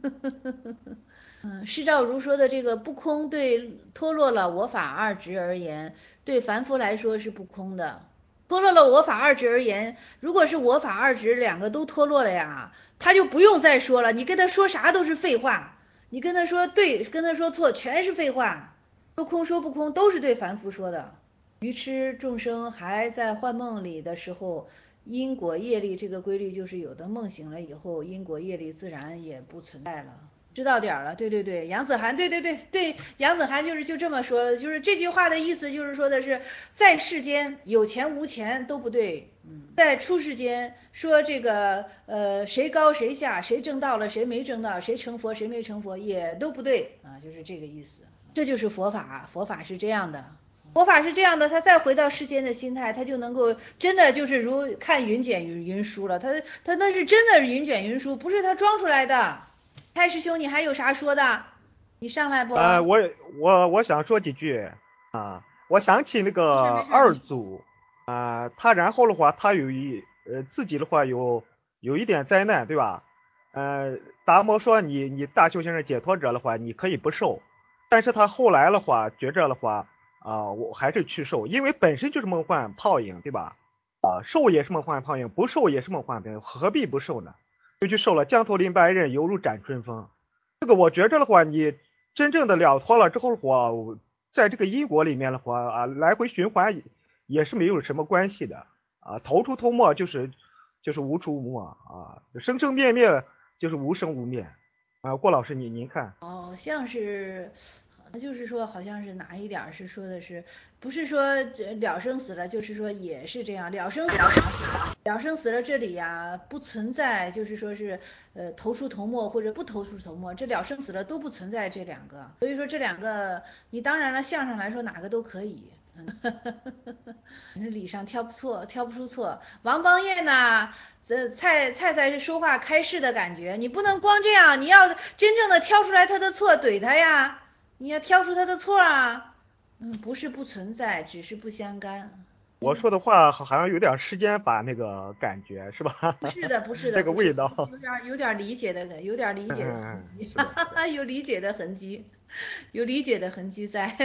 嗯，释照如说的这个不空，对脱落了我法二执而言，对凡夫来说是不空的。脱落了我法二执而言，如果是我法二执两个都脱落了呀，他就不用再说了。你跟他说啥都是废话，你跟他说对，跟他说错，全是废话。说空说不空都是对凡夫说的。愚痴众生还在幻梦里的时候，因果业力这个规律就是有的，梦醒了以后，因果业力自然也不存在了。知道点了，对对对，杨子涵，对对对对，杨子涵就是就这么说的，就是这句话的意思就是说的是，在世间有钱无钱都不对，嗯，在出世间说这个呃谁高谁下，谁正道了谁没正道，谁成佛谁没成佛也都不对啊，就是这个意思，这就是佛法，佛法是这样的。佛法是这样的，他再回到世间的心态，他就能够真的就是如看云卷云云舒了，他他那是真的云卷云舒，不是他装出来的。太师兄，你还有啥说的？你上来不？ 呃，我我我想说几句啊，我想起那没事个没事，你二祖啊，他然后的话，他有一呃自己的话有有一点灾难，对吧？呃，达摩说你你大修行人解脱者的话，你可以不受，但是他后来的话觉着的话啊，我还是去受，因为本身就是梦幻泡影，对吧？啊，受也是梦幻泡影，不受也是梦幻泡影，何必不受呢？就去受了，江头林白刃，犹如斩春风。这个我觉着的话，你真正的了脱了之后的话，在这个因果里面的话啊，来回循环也是没有什么关系的啊，头出头没就是就是无出无没啊，生生灭灭就是无生无灭啊。郭老师，你您看， 好像是，就是说好像是哪一点是说的是，不是说这了生死了，就是说也是这样，了生死了，了生死了这里呀不存在，就是说是呃头出头没或者不头出头没，这了生死了都不存在这两个，所以说这两个你当然了，相上来说哪个都可以。你是理上挑不错，挑不出错。王邦彦呢？这菜菜菜是说话开示的感觉，你不能光这样，你要真正的挑出来他的错，怼他呀，你要挑出他的错啊。嗯，不是不存在，只是不相干。 我说的话好好像有点时间法那个感觉是吧？ 不是的，不是的， 那个不是的， 味道， 有点有点理解的，有点理解的痕嗯， 迹， 是哈的，是的。 哈哈，有理解的痕迹，有理解的痕迹在。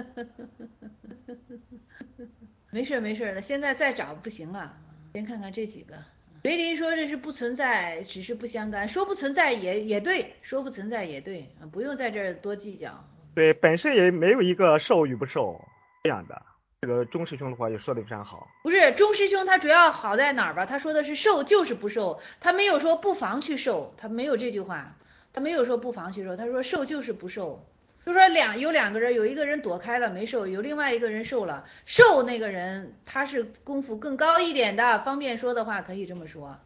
没事没事的，现在再找不行了，先看看这几个。梅林说这是不存在，只是不相干，说不存在也也对，说不存在也对，不用在这儿多计较。 对，本身也没有一个受与不受这样的。这个钟师兄的话也说的非常好。 不是钟师兄他主要好在哪儿吧？他说的是受就是不受，他没有说不妨去受，他没有这句话，他没有说不妨去受，他说受就是不受。就说两有两个人，有一个人躲开了没受，有另外一个人受了，受那个人他是功夫更高一点的，方便说的话可以这么说。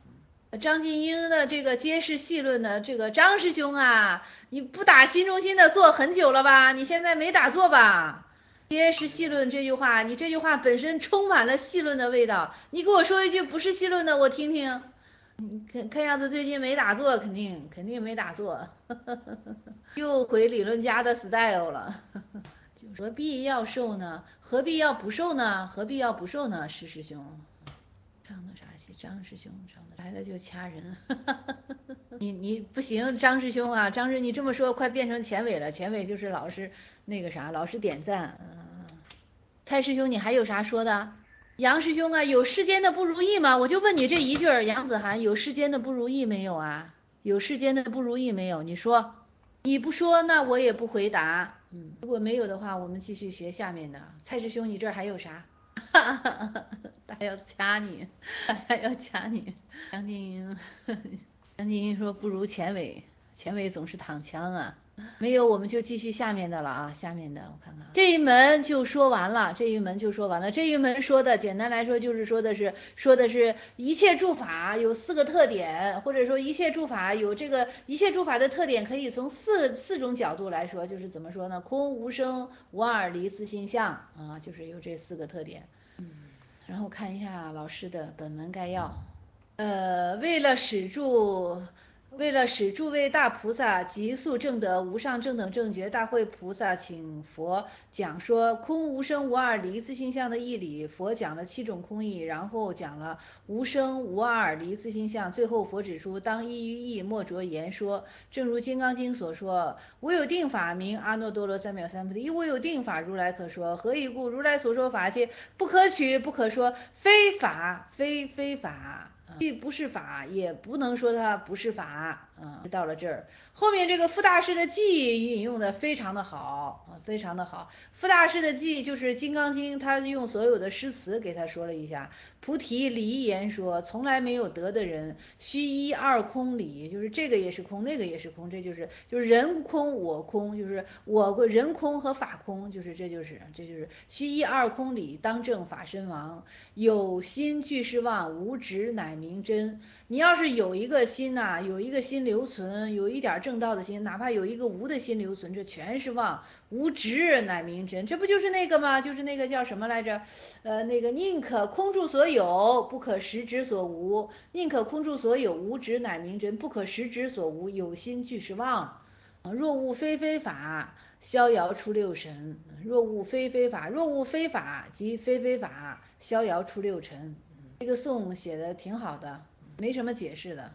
张晋英的这个揭示细论的这个张师兄啊，你不打新中心的坐很久了吧？你现在没打坐吧？揭示细论这句话，你这句话本身充满了细论的味道，你给我说一句不是细论的，我听听。看看样子最近没打坐，肯定肯定没打坐，又回理论家的 style 了。何必要受呢？何必要不受呢？何必要不受呢？石师兄唱的啥戏？张师兄唱的来了就掐人。你你不行，张师兄啊，张师你这么说快变成前伟了，前伟就是老是那个啥，老是点赞。嗯，蔡师兄你还有啥说的？杨师兄啊，有世间的不如意吗？我就问你这一句，杨子涵有世间的不如意没有啊？有世间的不如意没有？你说，你不说，那我也不回答。嗯，如果没有的话，我们继续学下面的。蔡师兄，你这儿还有啥？大家要掐你，大家要掐你。杨静英，杨静英说不如钱伟，钱伟总是躺枪啊。没有，我们就继续下面的了啊，下面的我看看，这一门就说完了，这一门就说完了。这一门说的，简单来说就是说的是说的是一切诸法有四个特点，或者说一切诸法有这个一切诸法的特点可以从四四种角度来说，就是怎么说呢？空无生无二离自性相啊，就是有这四个特点。嗯，然后看一下老师的本文概要，呃，为了使诸为了使诸位大菩萨急速证得无上正等正觉，大会菩萨请佛讲说空无生无二离自性相的义理。佛讲了七种空义，然后讲了无生无二离自性相，最后佛指出当依于义，莫着言说。正如金刚经所说，无有定法名阿耨多罗三藐三菩提，亦无有定法如来可说。何以故？如来所说法界不可取不可说，非法非非法，既不是法，也不能说它不是法。嗯，到了这儿，后面这个傅大师的记引用的非常的好，非常的好。傅大师的记就是《金刚经》，他用所有的诗词给他说了一下。菩提离言说，从来没有得的人，须一二空理，就是这个也是空，那个也是空，这就是就是人空我空，就是我人空和法空，就是这就是这就是须一二空理，当证法身王。有心俱是妄，无执乃名真。你要是有一个心呐、啊，有一个心留存，有一点正道的心，哪怕有一个无的心留存，这全是妄。无执乃名真，这不就是那个吗？就是那个叫什么来着？呃，那个宁可空住所有，不可实执所无。宁可空住所有，无执乃名真；不可实执所无，有心俱是妄。若悟非非法，逍遥出六尘。若悟非非法，若悟非法即非非法，逍遥出六尘。这个颂写的挺好的，没什么解释的。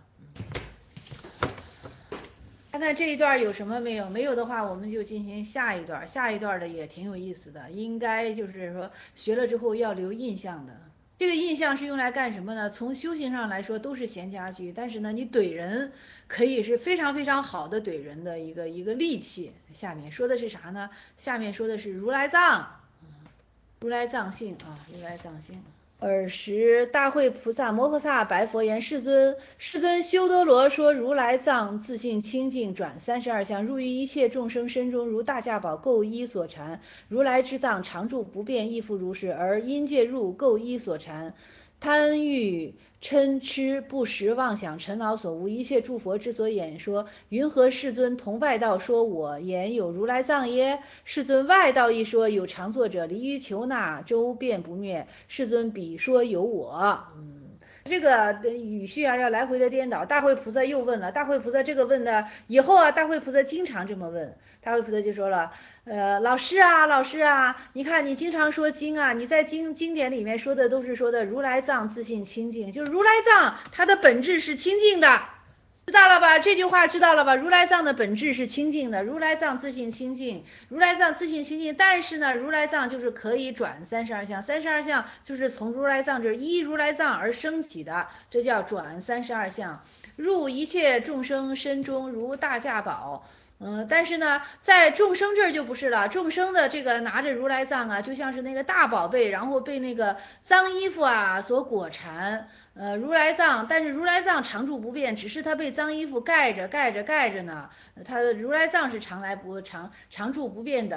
看看这一段有什么没有？没有的话，我们就进行下一段。下一段的也挺有意思的，应该就是说学了之后要留印象的。这个印象是用来干什么呢？从修行上来说都是闲家居，但是呢，你怼人可以是非常非常好的怼人的一个一个利器。下面说的是啥呢？下面说的是如来藏，如来藏性啊，如来藏性。尔时大会菩萨摩诃萨白佛言：世尊，世尊修多罗说如来藏自性清净，转三十二相，入于一切众生身中，如大驾宝垢衣所缠。如来之藏常住不变，亦复如是。而因界入垢衣所缠，贪欲嗔痴不实妄想尘劳所无，一切诸佛之所演说，云何世尊同外道说我言有如来藏耶？世尊外道一说有常作者离于求那周遍不灭，世尊彼说有我。嗯，这个语序啊要来回的颠倒。大会菩萨又问了，大会菩萨这个问的以后啊，大会菩萨经常这么问。大会菩萨就说了，呃，老师啊，老师啊，你看你经常说经啊，你在经经典里面说的都是说的如来藏自性清净，就是如来藏它的本质是清净的，知道了吧？这句话知道了吧？如来藏的本质是清净的，如来藏自性清净，如来藏自性清净，但是呢，如来藏就是可以转三十二相，三十二相就是从如来藏这依如来藏而升起的，这叫转三十二相，入一切众生身中如大驾宝。嗯，但是呢，在众生这儿就不是了，众生的这个拿着如来藏啊，就像是那个大宝贝，然后被那个脏衣服啊所裹缠。呃，如来藏，但是如来藏常住不变，只是它被脏衣服盖着盖着盖着呢。它的如来藏是常来不常常住不变的。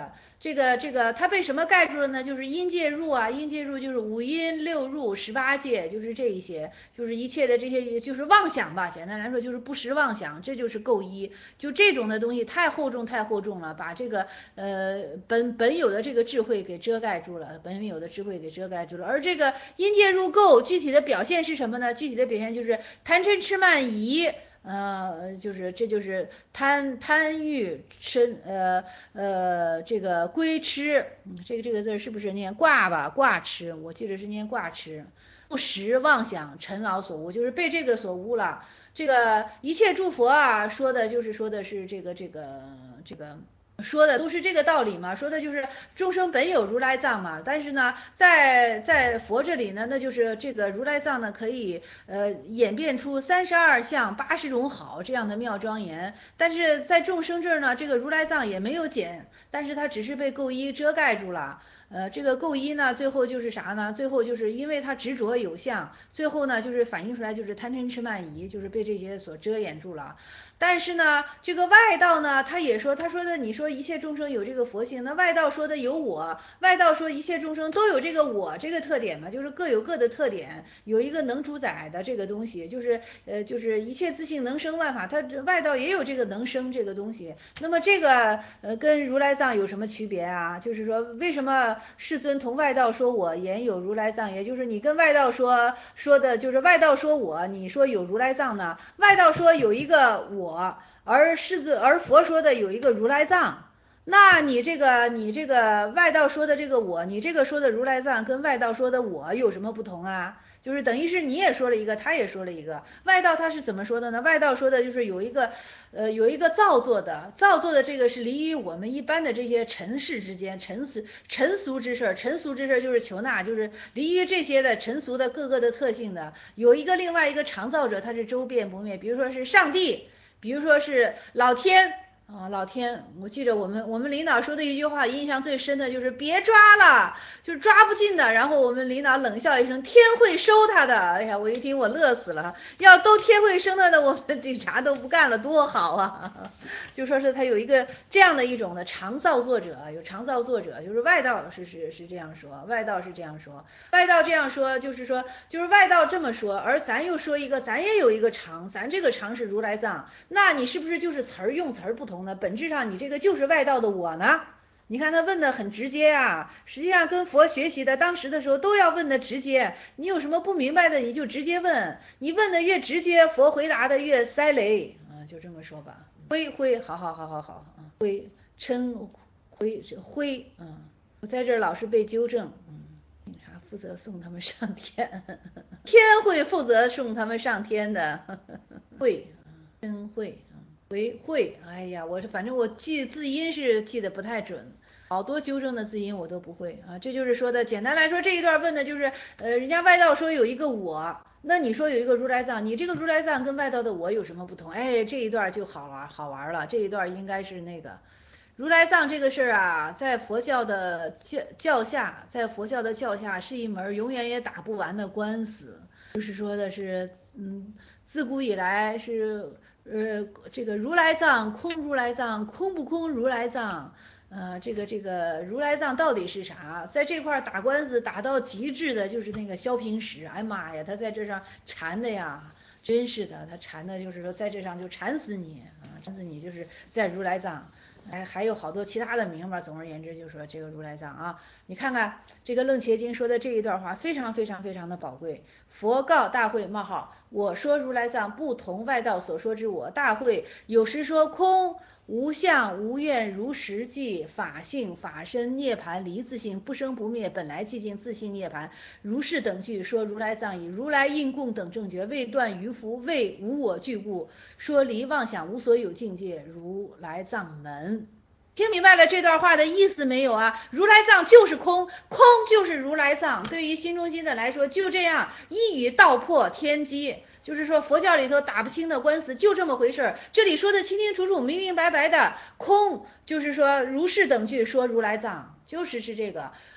这个这个它被什么盖住了呢？就是阴界入啊，阴界入就是五阴六入十八界，就是这一些，就是一切的这些就是妄想吧，简单来说就是不实妄想，这就是垢衣。就这种的东西太厚重太厚重了，把这个呃本本有的这个智慧给遮盖住了，本有的智慧给遮盖住了。而这个阴界入垢具体的表现是什么呢？具体的表现就是贪嗔痴慢疑。呃，就是这就是贪贪欲嗔呃呃这个归痴，嗯，这个这个字是不是念挂吧？挂痴，我记得是念挂痴。不实妄想，尘劳所污，就是被这个所污了。这个一切诸佛啊，说的就是说的是这个这个这个。说的都是这个道理嘛，说的就是众生本有如来藏嘛，但是呢，在在佛这里呢，那就是这个如来藏呢，可以呃演变出三十二相八十种好这样的妙庄严，但是在众生这儿呢，这个如来藏也没有减，但是它只是被垢衣遮盖住了。呃，这个垢衣呢，最后就是啥呢？最后就是因为它执着有相，最后呢就是反映出来就是贪嗔痴慢疑，就是被这些所遮掩住了。但是呢，这个外道呢，他也说，他说的，你说一切众生有这个佛性，那外道说的有我，外道说一切众生都有这个我这个特点嘛，就是各有各的特点，有一个能主宰的这个东西，就是呃，就是一切自性能生万法，它外道也有这个能生这个东西。那么这个呃跟如来藏有什么区别啊？就是说为什么世尊同外道说我言有如来藏，也就是你跟外道说说的就是外道说我，你说有如来藏呢？外道说有一个我，而世尊而佛说的有一个如来藏。那你这个你这个外道说的这个我，你这个说的如来藏跟外道说的我有什么不同啊？就是等于是你也说了一个，他也说了一个。外道他是怎么说的呢？外道说的就是有一个，呃，有一个造作的，造作的这个是离于我们一般的这些尘世之间，尘俗尘俗之事，尘俗之事就是求那，就是离于这些的尘俗的各个的特性的，有一个另外一个常造者，他是周遍不灭，比如说是上帝，比如说是老天。啊，老天，我记得我们我们领导说的一句话，印象最深的就是别抓了，就是抓不进的。然后我们领导冷笑一声，天会收他的。哎呀，我一听我乐死了，要都天会收他的，我们警察都不干了，多好啊！就说是他有一个这样的一种的常造作者，有常造作者，就是外道是是是这样说，外道是这样说，外道这样说就是说就是外道这么说，而咱又说一个，咱也有一个常，咱这个常是如来藏，那你是不是就是词儿用词儿不同？本质上你这个就是外道的我呢，你看他问的很直接啊，实际上跟佛学习的当时的时候都要问的直接，你有什么不明白的你就直接问，你问的越直接，佛回答的越塞雷啊，就这么说吧。灰灰，好好好好好，灰嗔灰是灰，嗯，我在这儿老是被纠正，嗯，警察负责送他们上天，天会负责送他们上天的，会，真会。为会，哎呀，我是反正我记字音是记得不太准，好多纠正的字音我都不会啊。这就是说的，简单来说这一段问的就是，呃，人家外道说有一个我，那你说有一个如来藏，你这个如来藏跟外道的我有什么不同？哎，这一段就好玩好玩了，这一段应该是那个如来藏这个事儿啊，在佛教的教教下，在佛教的教下是一门永远也打不完的官司，就是说的是，嗯，自古以来是。呃，这个如来藏空如来藏空不空如来藏，呃，这个这个如来藏到底是啥？在这块打官司打到极致的就是那个萧平石，哎妈呀，他在这上缠的呀，真是的，他缠的就是说在这上就缠死你啊，缠死你就是在如来藏。哎，还有好多其他的名吧。总而言之，就是说这个如来藏啊，你看看这个楞伽经说的这一段话，非常非常非常的宝贵。佛告大会冒号，我说如来藏不同外道所说之我。大会有时说空，无相无愿如实际，法性法身涅槃离自性，不生不灭，本来寂静自性涅槃。如是等句说如来藏以如来应供等正觉，未断于福，为无我具故，说离妄想无所有境界，如来藏门。听明白了这段话的意思没有啊？如来藏就是空，空就是如来藏。对于心中心的来说，就这样一语道破天机。就是说佛教里头打不清的官司就这么回事，这里说的清清楚楚明明白白的，空就是说如是等句说如来藏就是是这个，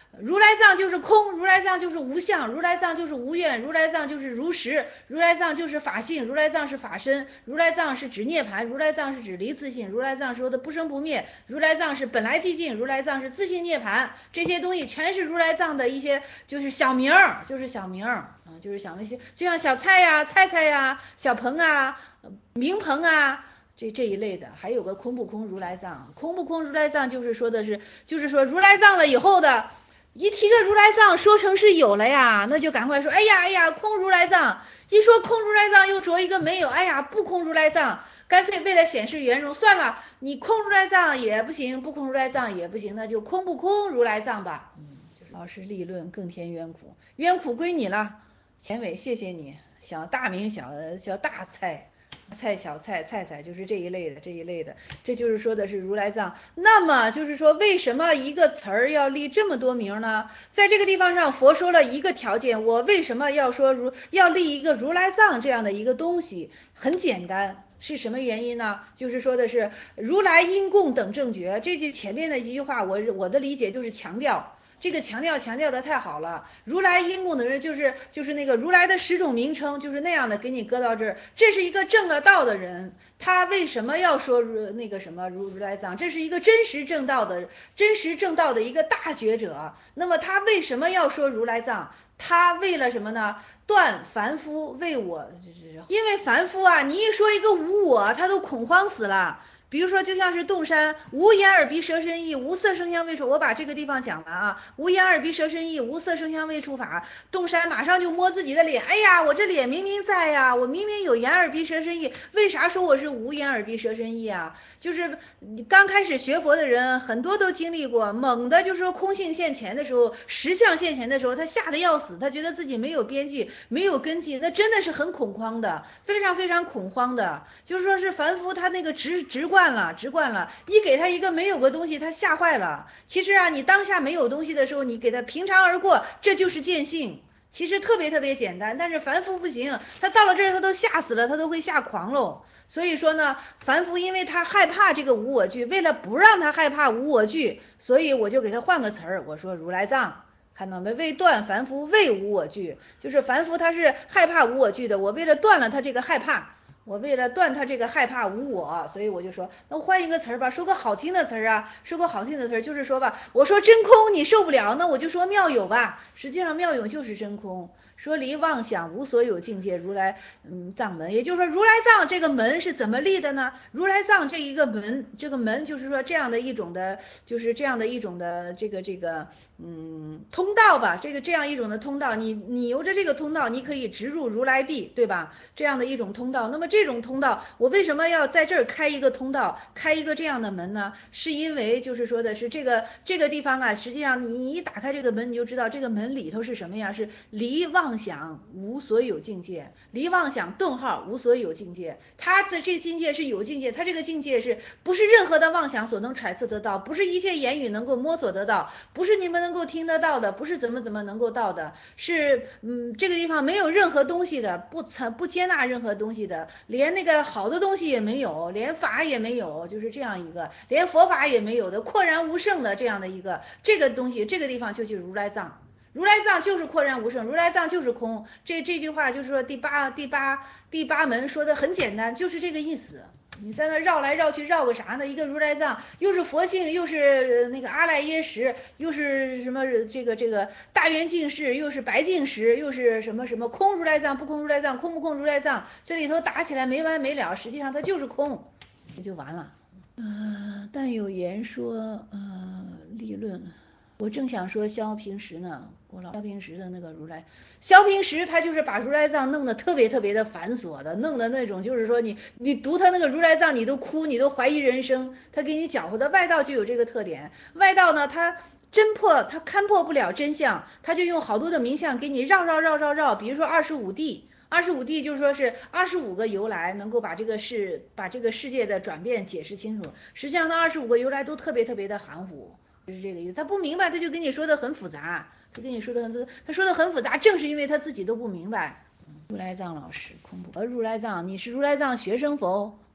如来藏就是空，如来藏就是无相，如来藏就是无愿，如来藏就是如实，如来藏就是法性，如来藏是法身，如来藏是指涅槃，如来藏是指离自性，如来藏说的不生不灭，如来藏是本来寂静，如来藏是自性涅槃，这些东西全是如来藏的一些就是小名儿，就是小名儿啊，就是想那些就像小蔡呀、菜菜呀、小鹏啊、明鹏啊。这这一类的，还有个空不空如来藏，空不空如来藏就是说的是，就是说如来藏了以后的，一提个如来藏说成是有了呀，那就赶快说，哎呀哎呀，空如来藏，一说空如来藏又着一个没有，哎呀不空如来藏，干脆为了显示圆融，算了，你空如来藏也不行，不空如来藏也不行，那就空不空如来藏吧。嗯，就是老师立论更添冤苦，冤苦归你了，钱伟谢谢你，小大名小小大菜。菜小菜菜菜就是这一类的这一类的，这就是说的是如来藏。那么就是说为什么一个词儿要立这么多名呢？在这个地方上佛说了一个条件，我为什么要说如要立一个如来藏这样的一个东西？很简单，是什么原因呢？就是说的是如来因供等正觉，这句前面的一句话，我我的理解就是强调。这个强调强调的太好了，如来因供的人就是就是那个如来的十种名称，就是那样的给你搁到这儿，这是一个正了道的人，他为什么要说如那个什么如如来藏？这是一个真实正道的真实正道的一个大觉者，那么他为什么要说如来藏？他为了什么呢？断凡夫为我，因为凡夫啊，你一说一个无我，他都恐慌死了。比如说就像是洞山，无眼耳鼻舌身意，无色声香味触，我把这个地方讲完啊，无眼耳鼻舌身意，无色声香味触法，洞山马上就摸自己的脸，哎呀，我这脸明明在呀，我明明有眼耳鼻舌身意，为啥说我是无眼耳鼻舌身意啊？就是你刚开始学佛的人很多都经历过，猛的就是说空性现前的时候，实相现前的时候，他吓得要死，他觉得自己没有边际，没有根基，那真的是很恐慌的，非常非常恐慌的，就是说是凡夫他那个直直观惯了，直惯了，一给他一个没有个东西，他吓坏了。其实啊，你当下没有东西的时候，你给他平常而过，这就是见性。其实特别特别简单，但是凡夫不行，他到了这儿他都吓死了，他都会吓狂喽。所以说呢，凡夫因为他害怕这个无我句，为了不让他害怕无我句，所以我就给他换个词儿，我说如来藏。看到没？为断凡夫为无我句，就是凡夫他是害怕无我句的，我为了断了他这个害怕。我为了断他这个害怕无我，所以我就说，那我换一个词儿吧，说个好听的词儿啊，说个好听的词儿，就是说吧，我说真空你受不了，那我就说妙有吧，实际上妙有就是真空。说离妄想无所有境界，如来嗯藏门，也就是说如来藏这个门是怎么立的呢？如来藏这一个门，这个门就是说这样的一种的，就是这样的一种的这个这个嗯通道吧，这个这样一种的通道，你你由着这个通道，你可以直入如来地，对吧？这样的一种通道，那么这种通道，我为什么要在这儿开一个通道，开一个这样的门呢？是因为就是说的是这个这个地方啊，实际上你一打开这个门，你就知道这个门里头是什么呀？是离妄想无所有境界，离妄想顿号无所有境界，它的这个境界是有境界，它这个境界是不是任何的妄想所能揣测得到，不是一切言语能够摸索得到，不是你们能够听得到的，不是怎么怎么能够到的，是嗯这个地方没有任何东西的，不曾不接纳任何东西的，连那个好的东西也没有，连法也没有，就是这样一个，连佛法也没有的阔然无胜的这样的一个这个东西，这个地方就去如来藏。如来藏就是阔然无胜，如来藏就是空。这这句话就是说第八第八第八门说的很简单，就是这个意思。你在那绕来绕去绕个啥呢？一个如来藏又是佛性，又是那个阿赖耶识，又是什么这个这个大圆净士，又是白净识，又是什么什么空如来藏，不空如来藏，空不空如来藏，这里头打起来没完没了，实际上它就是空，这就完了。呃，但有言说，呃，立论。我正想说萧平时呢，我老萧平时的那个如来，萧平时他就是把如来藏弄得特别特别的繁琐的，弄的那种就是说你你读他那个如来藏你都哭，你都怀疑人生，他给你搅和的。外道就有这个特点，外道呢他侦破他勘破不了真相，他就用好多的名相给你绕绕绕绕绕，比如说二十五帝。二十五帝就是说是二十五个由来，能够把这个世把这个世界的转变解释清楚。实际上，那二十五个由来都特别特别的含糊，就是这个意思。他不明白，他就跟你说的很复杂，他跟你说的很他说的很复杂，正是因为他自己都不明白。如来藏老师恐怖，呃，如来藏，你是如来藏学生否？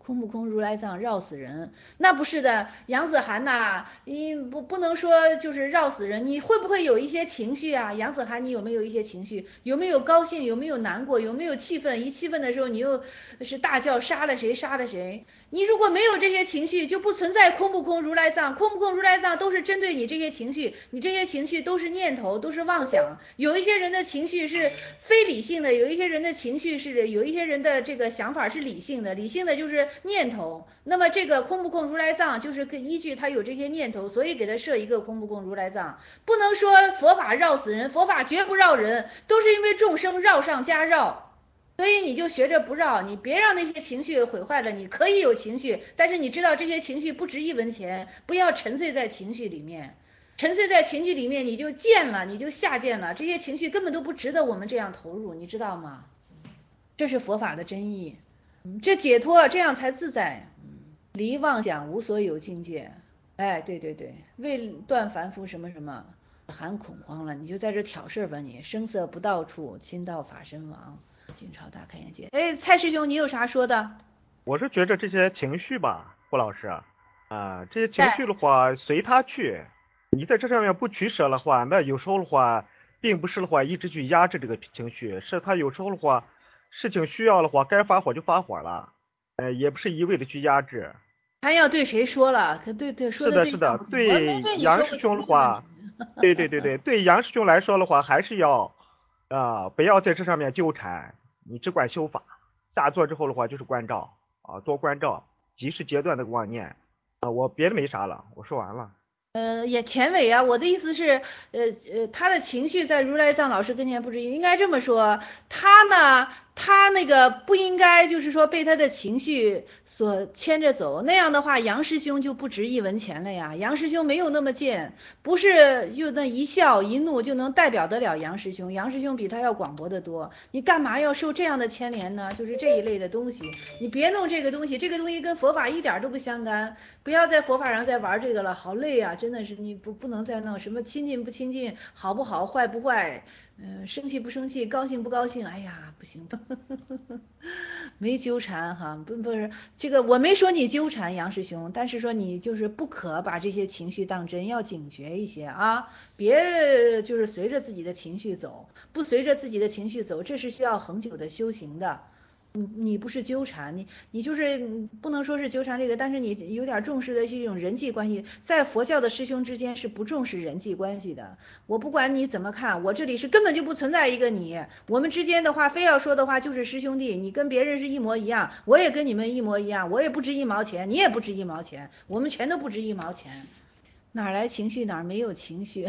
空不空如来藏绕死人？那不是的，杨子涵呐，你不不能说就是绕死人，你会不会有一些情绪啊？杨子涵，你有没有一些情绪？有没有高兴？有没有难过？有没有气愤？一气愤的时候，你又是大叫杀了谁杀了谁？你如果没有这些情绪，就不存在空不空如来藏，空不空如来藏都是针对你这些情绪，你这些情绪都是念头，都是妄想。有一些人的情绪是非理性的，有一些人的情绪是，有一些人的这个想法是理性的，理性的就是念头。那么这个空不空如来藏就是依据他有这些念头，所以给他设一个空不空如来藏。不能说佛法绕死人，佛法绝不绕人，都是因为众生绕上加绕。所以你就学着不绕，你别让那些情绪毁坏了。你可以有情绪，但是你知道这些情绪不值一文钱，不要沉醉在情绪里面。沉醉在情绪里面，你就贱了，你就下贱了。这些情绪根本都不值得我们这样投入，你知道吗？这是佛法的真意，这解脱这样才自在。离妄想无所有境界。哎，对对对，为断凡夫什么什么含恐慌了，你就在这挑事吧你。声色不到处，亲到法身王。晋朝大开眼界。哎，蔡师兄，你有啥说的？ 我是觉得这些情绪吧，郭老师啊、呃这些情绪的话随他去，你在这上面不取舍的话，那有时候的话，并不是的话一直去压制这个情绪，是他有时候的话，事情需要的话，该发火就发火了，呃，也不是一味的去压制。 他要对谁说了？可对对说是的， 的对是的， 象不同，我没对对你说过杨师兄的情绪问题。 话，对对对对，对杨师兄来说的话，还是要啊、呃不要在这上面纠缠，你只管修法，下座之后的话就是关照啊，多关照，及时截断那个妄念啊，我别的没啥了，我说完了。 呃，也前伟啊，我的意思是，呃呃，他的情绪在如来藏老师跟前不止，应该这么说，他呢，他那个不应该就是说被他的情绪所牵着走，那样的话，杨师兄就不值一文钱了呀。杨师兄没有那么贱，不是就那一笑一怒就能代表得了杨师兄，杨师兄比他要广博得多，你干嘛要受这样的牵连呢？就是这一类的东西，你别弄这个东西，这个东西跟佛法一点都不相干。不要在佛法上再玩这个了，好累啊！真的是你不不能再弄什么亲近不亲近，好不好，坏不坏，嗯、呃，生气不生气，高兴不高兴，哎呀，不行，没纠缠哈，不不是这个我没说你纠缠杨师兄，但是说你就是不可把这些情绪当真，要警觉一些啊，别就是随着自己的情绪走，不随着自己的情绪走，这是需要恒久的修行的。你你不是纠缠，你你就是不能说是纠缠这个，但是你有点重视的是一种人际关系，在佛教的师兄之间是不重视人际关系的。我不管你怎么看，我这里是根本就不存在一个你，我们之间的话，非要说的话就是师兄弟，你跟别人是一模一样，我也跟你们一模一样，我也不值一毛钱，你也不值一毛钱，我们全都不值一毛钱，哪来情绪哪没有情绪？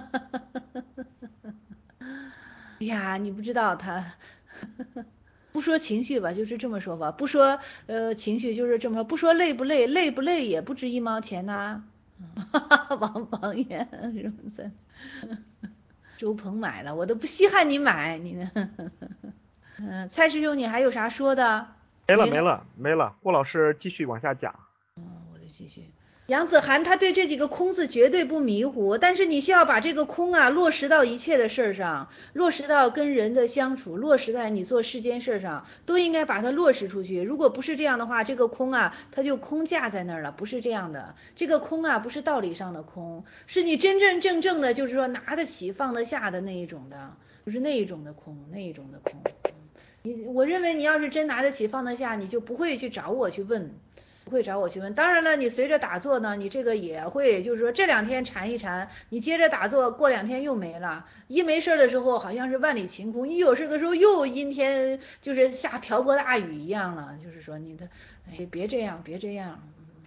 哎呀，你不知道他。不说情绪吧，就是这么说吧。不说呃情绪，就是这么说。不说累不累，累不累也不值一毛钱呐、啊。王王源什么的，周鹏买了，我都不稀罕你买你呢。嗯，蔡师兄，你还有啥说的？ 没了没了。 没了没了，郭老师继续往下讲。 嗯，我就继续。杨子涵他对这几个空字绝对不迷糊，但是你需要把这个空啊落实到一切的事儿上，落实到跟人的相处，落实在你做世间事儿上，都应该把它落实出去。如果不是这样的话，这个空啊，它就空架在那儿了，不是这样的。这个空啊，不是道理上的空，是你真真正正的，就是说拿得起放得下的那一种的，就是那一种的空，那一种的空。你我认为你要是真拿得起放得下，你就不会去找我去问。不会找我去问，当然了，你随着打坐呢，你这个也会，就是说这两天缠一缠，你接着打坐，过两天又没了。一没事的时候好像是万里晴空，一有事的时候又阴天，就是下瓢泼大雨一样了。就是说你的，哎，别这样，别这样。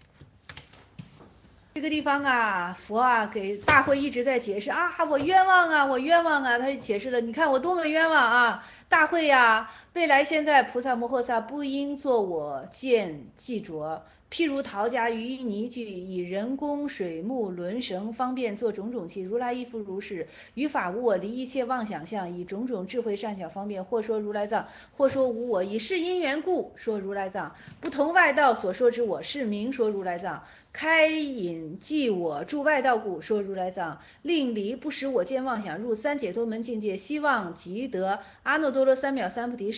这个地方啊，佛啊给大会一直在解释啊，我冤枉啊，我冤枉啊，他解释了，你看我多么冤枉啊！大会呀，未来现在菩萨摩诃萨不应作我见记着，譬如陶家于泥具，以人工水木轮绳方便做种种器，如来亦复如是。于法无我，离一切妄想相，以种种智慧善巧方便，或说如来藏，或说无我，以是因缘故说如来藏，不同外道所说之我是名说如来藏。开引即我住外道故说如来藏，令离不使我见妄想入三解脱门境界，希望即得阿耨多罗三藐三菩提。是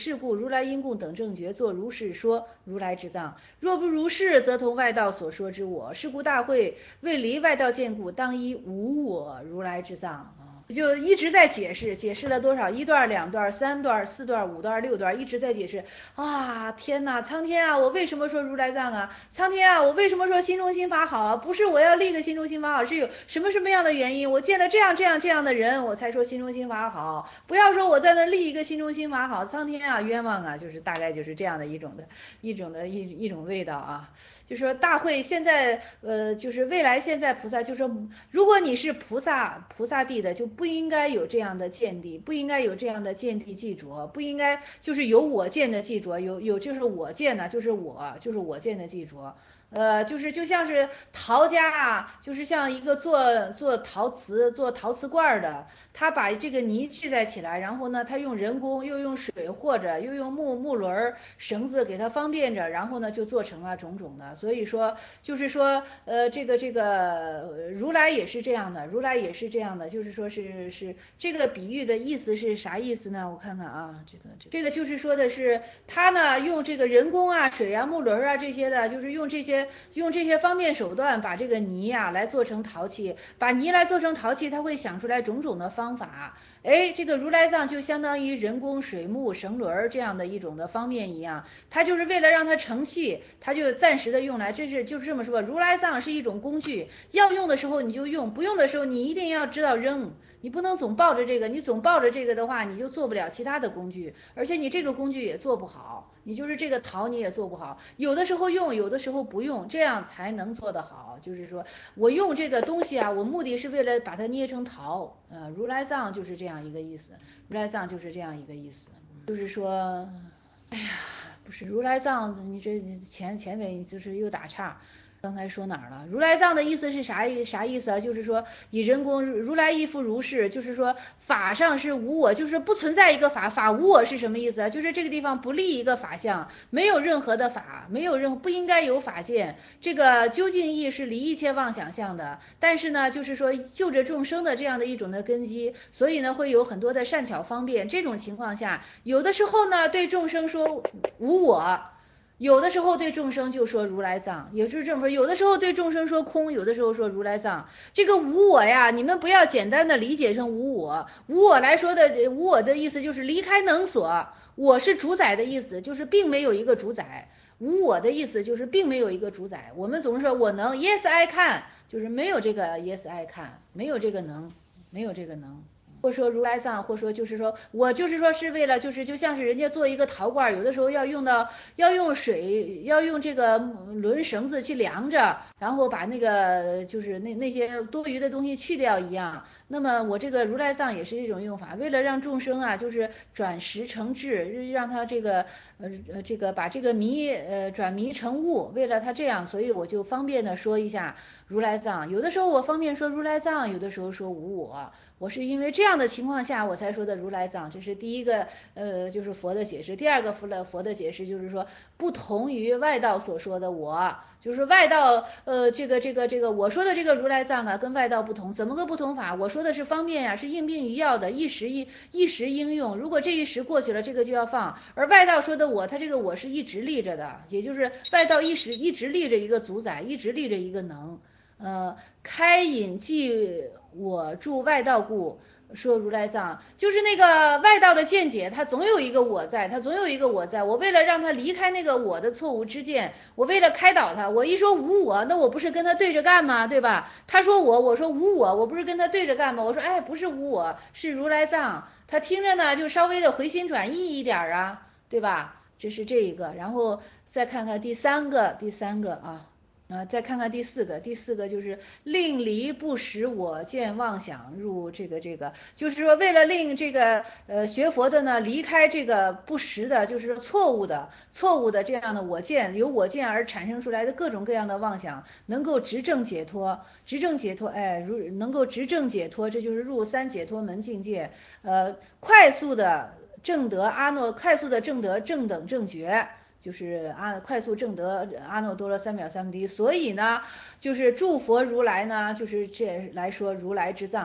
是故如来因供等正觉，作如是说如来之藏。若不如是，则同外道所说之我。是故大会为离外道见故，当依无我如来之藏。就一直在解释，解释了多少？一段、两段、三段、四段、五段、六段，一直在解释。啊，天哪，苍天啊，我为什么说如来藏啊？苍天啊，我为什么说心中心法好啊？不是我要立个心中心法好，是有什么什么样的原因？我见了这样这样这样的人，我才说心中心法好。不要说我在那立一个心中心法好，苍天啊，冤枉啊，就是大概就是这样的一种的一种的一一种味道啊。就是说大会现在呃就是未来现在菩萨就说，如果你是菩萨菩萨地的，就不应该有这样的见地，不应该有这样的见地记着，不应该就是有我见的记着，有有就是我见呢，就是我就是我见的记着。呃，就是就像是陶家啊，就是像一个做做陶瓷做陶瓷罐的，他把这个泥聚在起来，然后呢，他用人工又用水或者又用木木轮绳子给它方便着，然后呢就做成了种种的。所以说就是说呃这个这个如来也是这样的，如来也是这样的，就是说是是这个比喻的意思是啥意思呢？我看看啊，这个这个就是说的是他呢用这个人工啊水啊木轮啊这些的，就是用这些用这些方便手段把这个泥呀、啊、来做成陶器，把泥来做成陶器，他会想出来种种的方法。哎，这个如来藏就相当于人工水木绳轮这样的一种的方面一样，它就是为了让它成器，它就暂时的用来，这是就是这么说，如来藏是一种工具，要用的时候你就用，不用的时候你一定要知道扔。你不能总抱着这个，你总抱着这个的话，你就做不了其他的工具，而且你这个工具也做不好，你就是这个陶你也做不好，有的时候用，有的时候不用，这样才能做得好。就是说我用这个东西啊，我目的是为了把它捏成陶，呃，如来藏就是这样一个意思，如来藏就是这样一个意思，就是说，哎呀，不是如来藏，你这前前尾就是又打岔。刚才说哪儿了？如来藏的意思是啥意啥意思啊？就是说以人工如来亦复如是，就是说法上是无我，就是不存在一个法，法无我是什么意思啊？就是这个地方不立一个法相，没有任何的法，没有任不应该有法见。这个究竟义是离一切妄想相的，但是呢，就是说就着众生的这样的一种的根基，所以呢会有很多的善巧方便。这种情况下，有的时候呢对众生说无我。有的时候对众生就说如来藏，也就是这么说。有的时候对众生说空，有的时候说如来藏。这个无我呀，你们不要简单的理解成无我。无我来说的无我的意思就是离开能所，我是主宰的意思，就是并没有一个主宰。无我的意思就是并没有一个主宰。我们总是说我能 ，yes I can，就是没有这个 yes I can，没有这个能，没有这个能。或说如来藏，或说就是说我就是说是为了就是就像是人家做一个陶罐，有的时候要用到要用水，要用这个轮绳子去量着，然后把那个就是那那些多余的东西去掉一样。那么我这个如来藏也是一种用法，为了让众生啊，就是转识成智，让他这个呃呃这个把这个迷呃转迷成悟，为了他这样，所以我就方便的说一下如来藏。有的时候我方便说如来藏，有的时候说无我。我是因为这样的情况下我才说的如来藏，这是第一个呃就是佛的解释。第二个佛的佛的解释就是说不同于外道所说的我，就是外道呃这个这个这个我说的这个如来藏啊跟外道不同，怎么个不同法？我说的是方便呀、啊，是应病于药的，一时一一时应用。如果这一时过去了，这个就要放。而外道说的我，他这个我是一直立着的，也就是外道一时一直立着一个主宰，一直立着一个能。呃，开引即我住外道故，说如来藏，就是那个外道的见解，他总有一个我在，他总有一个我在。我为了让他离开那个我的错误之见，我为了开导他，我一说无我，那我不是跟他对着干吗？对吧？他说我，我说无我，我不是跟他对着干吗？我说哎，不是无我，是如来藏。他听着呢，就稍微的回心转意一点啊，对吧？这是这一个，然后再看看第三个，第三个啊。啊，再看看第四个，第四个就是令离不使我见妄想入这个这个，就是说为了令这个呃学佛的呢离开这个不实的，就是错误的错误的这样的我见，由我见而产生出来的各种各样的妄想，能够执正解脱，执正解脱，哎，如能够执正解脱，这就是入三解脱门境界，呃，快速的证得阿耨，快速的证得正等正觉。就是阿快速证得阿耨多罗三藐三菩提，所以呢，就是诸佛如来呢，就是这来说如来之藏啊，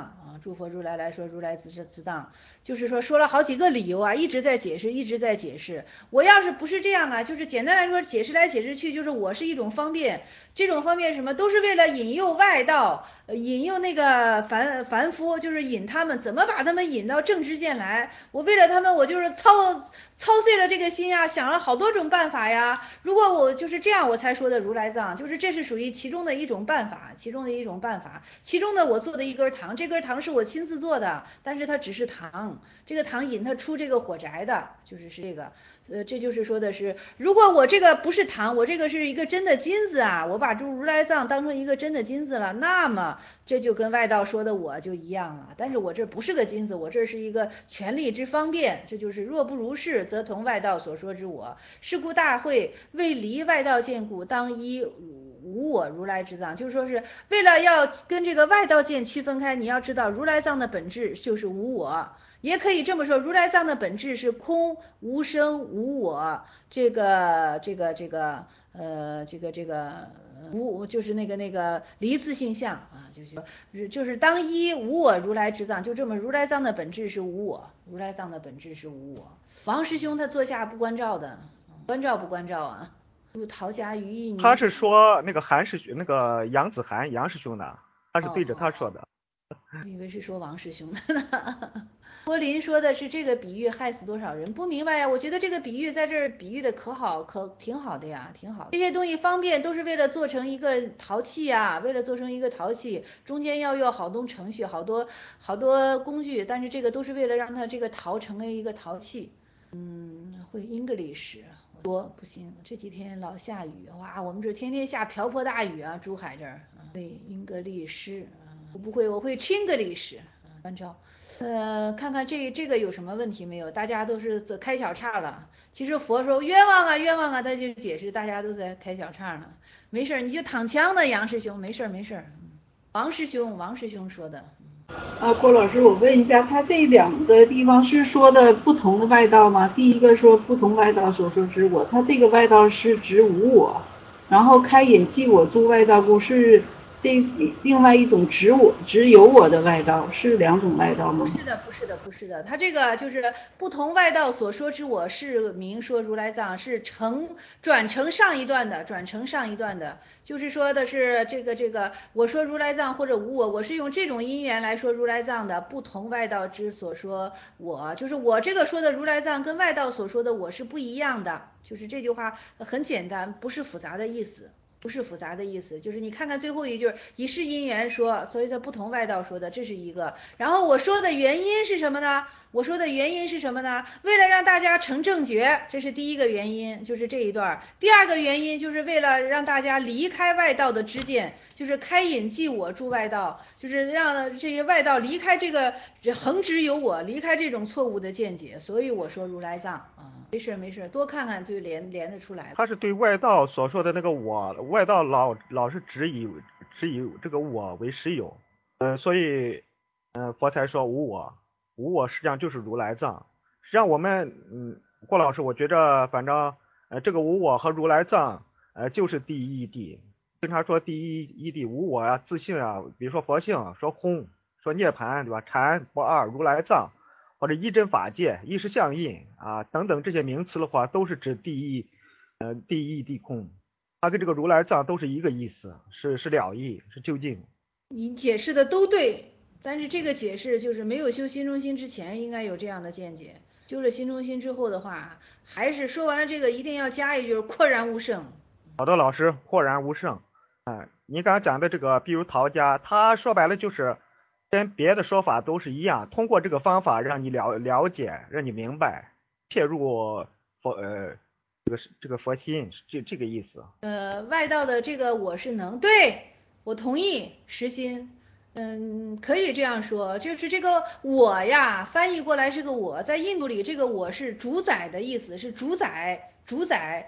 诸佛如来来说，如来自是自当，就是说说了好几个理由啊，一直在解释，一直在解释。我要是不是这样啊，就是简单来说，解释来解释去，就是我是一种方便，这种方便什么，都是为了引诱外道，呃引诱那个凡凡夫，就是引他们，怎么把他们引到正知见来？我为了他们，我就是操操碎了这个心呀，想了好多种办法呀。如果我就是这样，我才说的如来藏，就是这是属于其中的一种办法，其中的一种办法。其中呢，我做的一根糖，这根糖是我亲自做的，但是它只是糖，这个糖引它出这个火宅的，就是是这个。呃，这就是说的是，如果我这个不是糖，我这个是一个真的金子啊，我把这如来藏当成一个真的金子了，那么这就跟外道说的我就一样了。但是我这不是个金子，我这是一个权力之方便，这就是若不如是，则同外道所说之我。是故大会为离外道见故，当依无我如来之藏，就是说是为了要跟这个外道见区分开，你要知道如来藏的本质就是无我。也可以这么说，如来藏的本质是空无生无我，这个这个这个呃这个这个无就是那个那个离自性相啊，就是就是当一无我如来之藏，就这么如来藏的本质是无我，如来藏的本质是无我。王师兄他坐下不关照的，关照不关照啊？入陶家于意， 他是说那个韩师兄，那个杨子涵杨师兄的，他是对着他说的。 哦我以为是说王师兄的呢。柏林说的是这个比喻害死多少人，不明白呀？我觉得这个比喻在这儿比喻的可好，可挺好的呀，挺好的。这些东西方便都是为了做成一个陶器呀，为了做成一个陶器，中间要用好多程序，好多好多工具，但是这个都是为了让它这个陶成为一个陶器。嗯，会 English。多不行，这几天老下雨，哇，我们这天天下瓢泼大雨啊，珠海这儿。对，英格利诗，我不会，我会 Chinglish。关照，呃，看看这这个有什么问题没有？大家都是开小差了。其实佛说冤枉啊冤枉啊，他就解释大家都在开小差呢。没事，你就躺枪呢，杨师兄，没事没事。王师兄，王师兄说的。 啊，郭老师，我问一下，他这两个地方是说的不同的外道吗？第一个说不同外道所说之我，他这个外道是指无我，然后开引即我诸外道故是这另外一种指我只有我的外道，是两种外道吗？ 不是的，不是的，不是的，他这个就是不同外道所说之我是明说如来藏，是成转成上一段的，转成上一段的，就是说的是这个这个我说如来藏或者无我，我是用这种因缘来说如来藏的，不同外道之所说我，就是我这个说的如来藏跟外道所说的我是不一样的，就是这句话很简单，不是复杂的意思。不是复杂的意思，就是你看看最后一句，以是因缘说，所以说不同外道说的，这是一个。然后我说的原因是什么呢？我说的原因是什么呢？为了让大家成正觉，这是第一个原因，就是这一段。第二个原因就是为了让大家离开外道的知见，就是开引即我助外道，就是让这些外道离开这个恒直有我，离开这种错误的见解。所以我说如来藏啊。没事没事，多看看就连连得出来。 他是对外道所说的那个我，外道老老是只以只以这个我为实有，呃，所以，呃，佛才说无我，无我实际上就是如来藏。实际上我们，嗯，郭老师，我觉着反正，呃，这个无我和如来藏，呃，就是第一义谛。经常说第一义谛无我啊，自性啊，比如说佛性，说空，说涅槃，对吧？禅不二，如来藏。或者一真法界、一时相应啊等等这些名词的话，都是指第一，呃，第一地空，它跟这个如来藏都是一个意思，是是了义，是究竟。 你解释的都对，但是这个解释就是没有修心中心之前应该有这样的见解，修了心中心之后的话，还是说完了这个一定要加一句廓然无圣。 好的，老师，豁然无圣。嗯，你刚刚讲的这个，比如陶家，他说白了就是跟别的说法都是一样，通过这个方法让你了了解，让你明白，切入佛呃这个这个佛心，这这个意思。 呃，外道的这个我是能，对，我同意，实心。嗯，可以这样说，就是这个我呀，翻译过来是个我，在印度里这个我是主宰的意思，是主宰，主宰。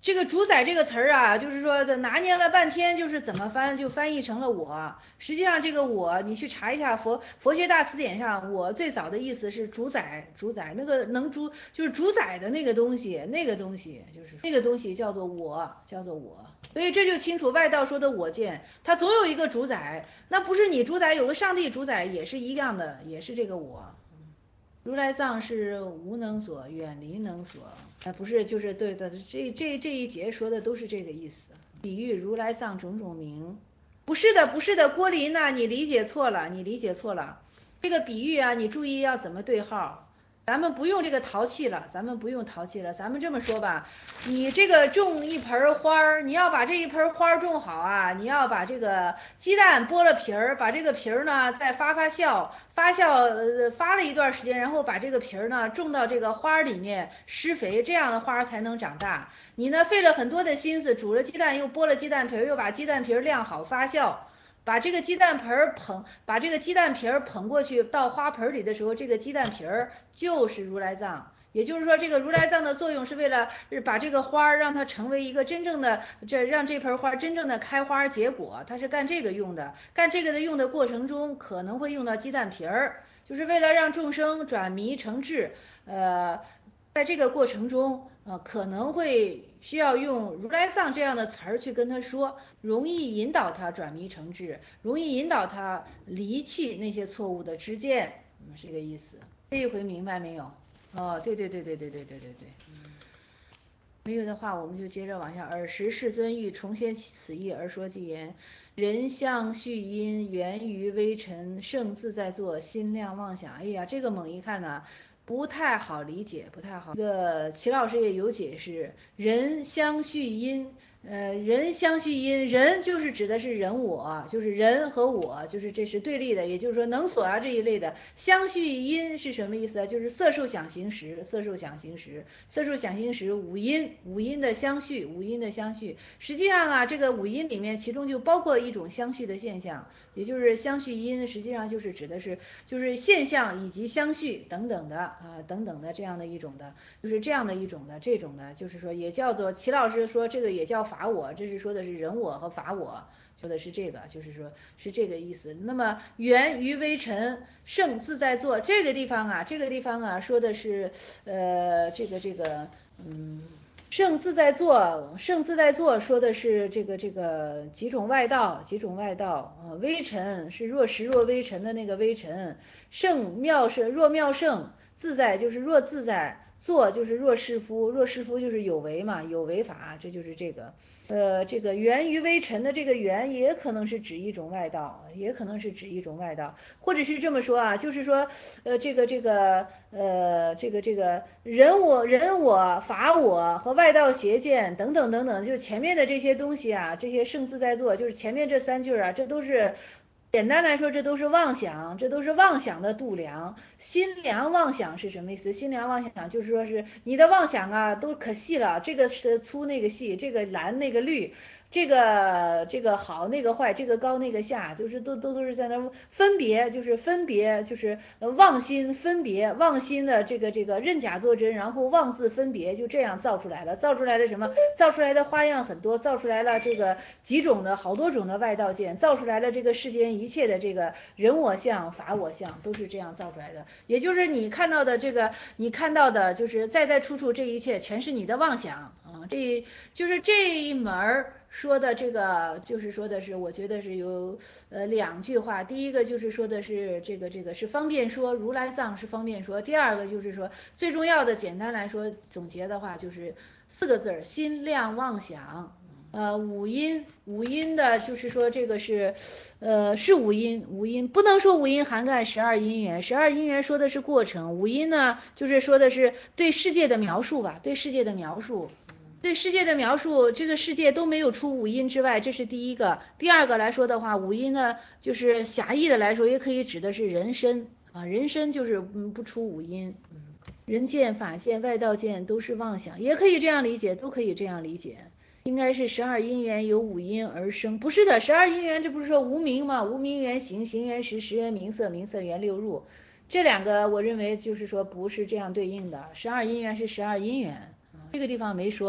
这个主宰这个词儿啊，就是说的拿捏了半天，就是怎么翻就翻译成了我。实际上这个我，你去查一下佛佛学大词典上，我最早的意思是主宰，主宰那个能主就是主宰的那个东西，那个东西就是那个东西叫做我，叫做我。所以这就清楚外道说的我见，它总有一个主宰，那不是你主宰，有个上帝主宰也是一样的，也是这个我。如来藏是无能所，远离能所，啊，不是，就是对的，这这这一节说的都是这个意思。比喻如来藏种种名，不是的，不是的，郭林呐，你理解错了，你理解错了。这个比喻啊，你注意要怎么对号。咱们不用这个淘气了，咱们不用淘气了，咱们这么说吧，你这个种一盆花儿，你要把这一盆花种好啊，你要把这个鸡蛋剥了皮儿，把这个皮儿呢再发发酵，发酵呃发了一段时间，然后把这个皮儿呢种到这个花里面施肥，这样的花才能长大。你呢费了很多的心思，煮了鸡蛋，又剥了鸡蛋皮儿，又把鸡蛋皮儿晾好发酵。把这个鸡蛋盆儿捧，把这个鸡蛋皮儿捧过去到花盆里的时候，这个鸡蛋皮儿就是如来藏。也就是说，这个如来藏的作用是为了把这个花儿让它成为一个真正的，这让这盆花真正的开花结果，它是干这个用的。干这个的用的过程中，可能会用到鸡蛋皮儿，就是为了让众生转迷成智。呃，在这个过程中，呃，可能会需要用如来藏这样的词儿去跟他说，容易引导他转迷成智，容易引导他离弃那些错误的知见，嗯，是这个意思。这一回明白没有？哦，对对对对对对对对对。没有的话，我们就接着往下。尔时世尊欲重现此意而说偈言：人相续因，源于微尘，圣自在作，心量妄想。哎呀，这个猛一看呢，不太好理解，不太好。这个齐老师也有解释，人相续因。呃，人相续因，人就是指的是人我，就是人和我，就是这是对立的，也就是说能所啊这一类的。相续因是什么意思啊？就是色受想行识，色受想行识，色受想行识五因，五因的相续，五因的相续。实际上啊，这个五因里面，其中就包括一种相续的现象，也就是相续因，实际上就是指的是就是现象以及相续等等的啊等等的这样的一种的，就是这样的一种的这种的，就是说也叫做齐老师说这个也叫法我，这是说的是人我和法我，说的是这个，就是说是这个意思。那么源于微尘，圣自在作，这个地方啊，这个地方啊说的是呃这个这个嗯。圣自在作，圣自在作说的是这个这个几种外道，几种外道啊，微尘是若实若微尘的那个微尘，圣妙是若妙圣，自在就是若自在，作就是若是夫，若是夫就是有为嘛，有为法，这就是这个。呃，这个源于微尘的这个源也可能是指一种外道，也可能是指一种外道，或者是这么说啊，就是说，呃，这个这个呃，这个这个人我人我法我和外道邪见等等等等，就前面的这些东西啊，这些圣自在作，就是前面这三句啊，这都是。简单来说，这都是妄想，这都是妄想的度量。心量妄想是什么意思？心量妄想就是说是你的妄想啊，都可细了，这个是粗那个细，这个蓝那个绿，这个这个好那个坏，这个高那个下，就是都都都是在那分别，就是分别，就是呃妄心分别，妄心的这个这个认假作真，然后妄自分别，就这样造出来了，造出来的什么？造出来的花样很多，造出来了这个几种的好多种的外道见，造出来了这个世间一切的这个人我相、法我相，都是这样造出来的。也就是你看到的这个，你看到的就是在在处处这一切全是你的妄想啊，这就是这一门说的这个，就是说的是，我觉得是有呃两句话，第一个就是说的是这个这个是方便说，如来藏是方便说，第二个就是说最重要的，简单来说总结的话就是四个字儿：心量妄想。呃，五音五音的，就是说这个是，呃，是五音五音，不能说五音涵盖十二因缘，十二因缘说的是过程，五音呢就是说的是对世界的描述吧，对世界的描述。对世界的描述，这个世界都没有出五音之外，这是第一个。第二个来说的话，五音呢，就是狭义的来说，也可以指的是人身啊，人身就是嗯不出五音，人见、法见、外道见都是妄想，也可以这样理解，都可以这样理解。应该是十二因缘由五因而生，不是的，十二因缘这不是说无名吗？无名缘行，行缘识，识缘名色，名色缘六入，这两个我认为就是说不是这样对应的，十二因缘是十二因缘，这个地方没说。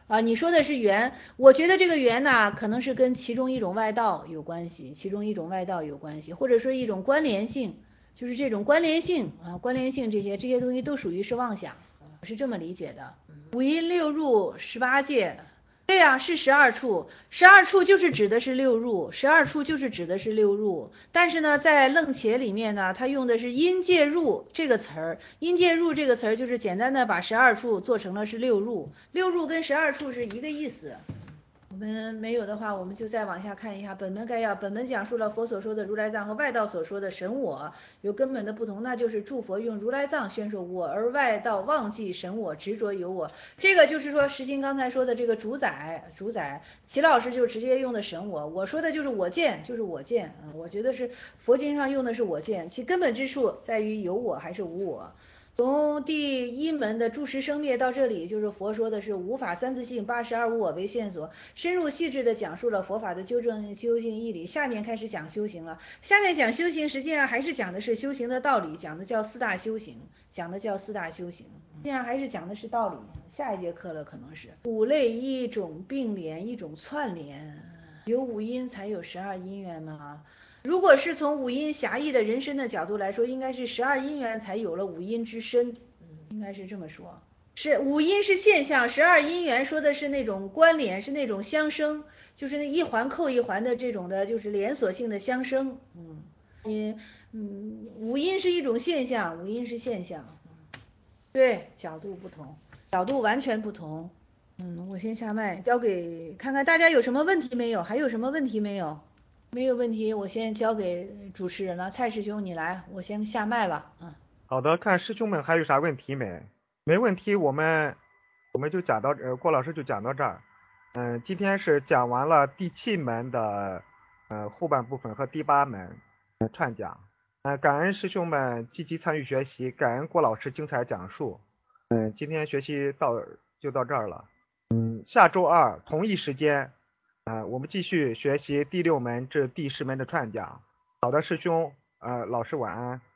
啊，你说的是圆，我觉得这个圆呢，可能是跟其中一种外道有关系，其中一种外道有关系，或者说一种关联性，就是这种关联性啊，关联性这些这些东西都属于是妄想，我是这么理解的。五阴六入十八界。对呀、啊，是十二处，十二处就是指的是六入，十二处就是指的是六入。但是呢，在楞伽里面呢，它用的是阴界入这个词儿，阴界入这个词儿就是简单的把十二处做成了是六入，六入跟十二处是一个意思。我们没有的话，我们就再往下看一下本门概要。本门讲述了佛所说的如来藏和外道所说的神我有根本的不同，那就是诸佛用如来藏宣说我，而外道忘记神我，执着有我。这个就是说石经刚才说的这个主宰，主宰齐老师就直接用的神我，我说的就是我见，就是我见。嗯，我觉得是佛经上用的是我见，其根本之处在于有我还是无我。从第一门的诸识生灭到这里，就是佛说的是无法三自性，八十二无我为线索，深入细致的讲述了佛法的纠正究竟义理。下面开始讲修行了，下面讲修行，实际上还是讲的是修行的道理，讲的叫四大修行，讲的叫四大修行，实际上还是讲的是道理。下一节课了，可能是五类一种并联，一种串联，有五因才有十二因缘吗？如果是从五阴狭义的人身的角度来说，应该是十二因缘才有了五阴之身，嗯，应该是这么说。是五阴是现象，十二因缘说的是那种关联，是那种相生，就是那一环扣一环的这种的，就是连锁性的相生。嗯，因嗯，五阴是一种现象，五阴是现象，对，角度不同，角度完全不同。嗯，我先下麦，交给看看大家有什么问题没有？还有什么问题没有？没有问题，我先交给主持人了。蔡师兄，你来，我先下麦了。嗯， 好的，看师兄们还有啥问题没？没问题，我们我们就讲到呃，郭老师就讲到这儿。嗯，今天是讲完了第七门的呃后半部分和第八门呃串讲。呃，感恩师兄们积极参与学习，感恩郭老师精彩讲述。嗯，今天学习到就到这儿了。嗯，下周二同一时间，呃，我们继续学习第六门至第十门的串讲。好的，师兄，呃，老师晚安。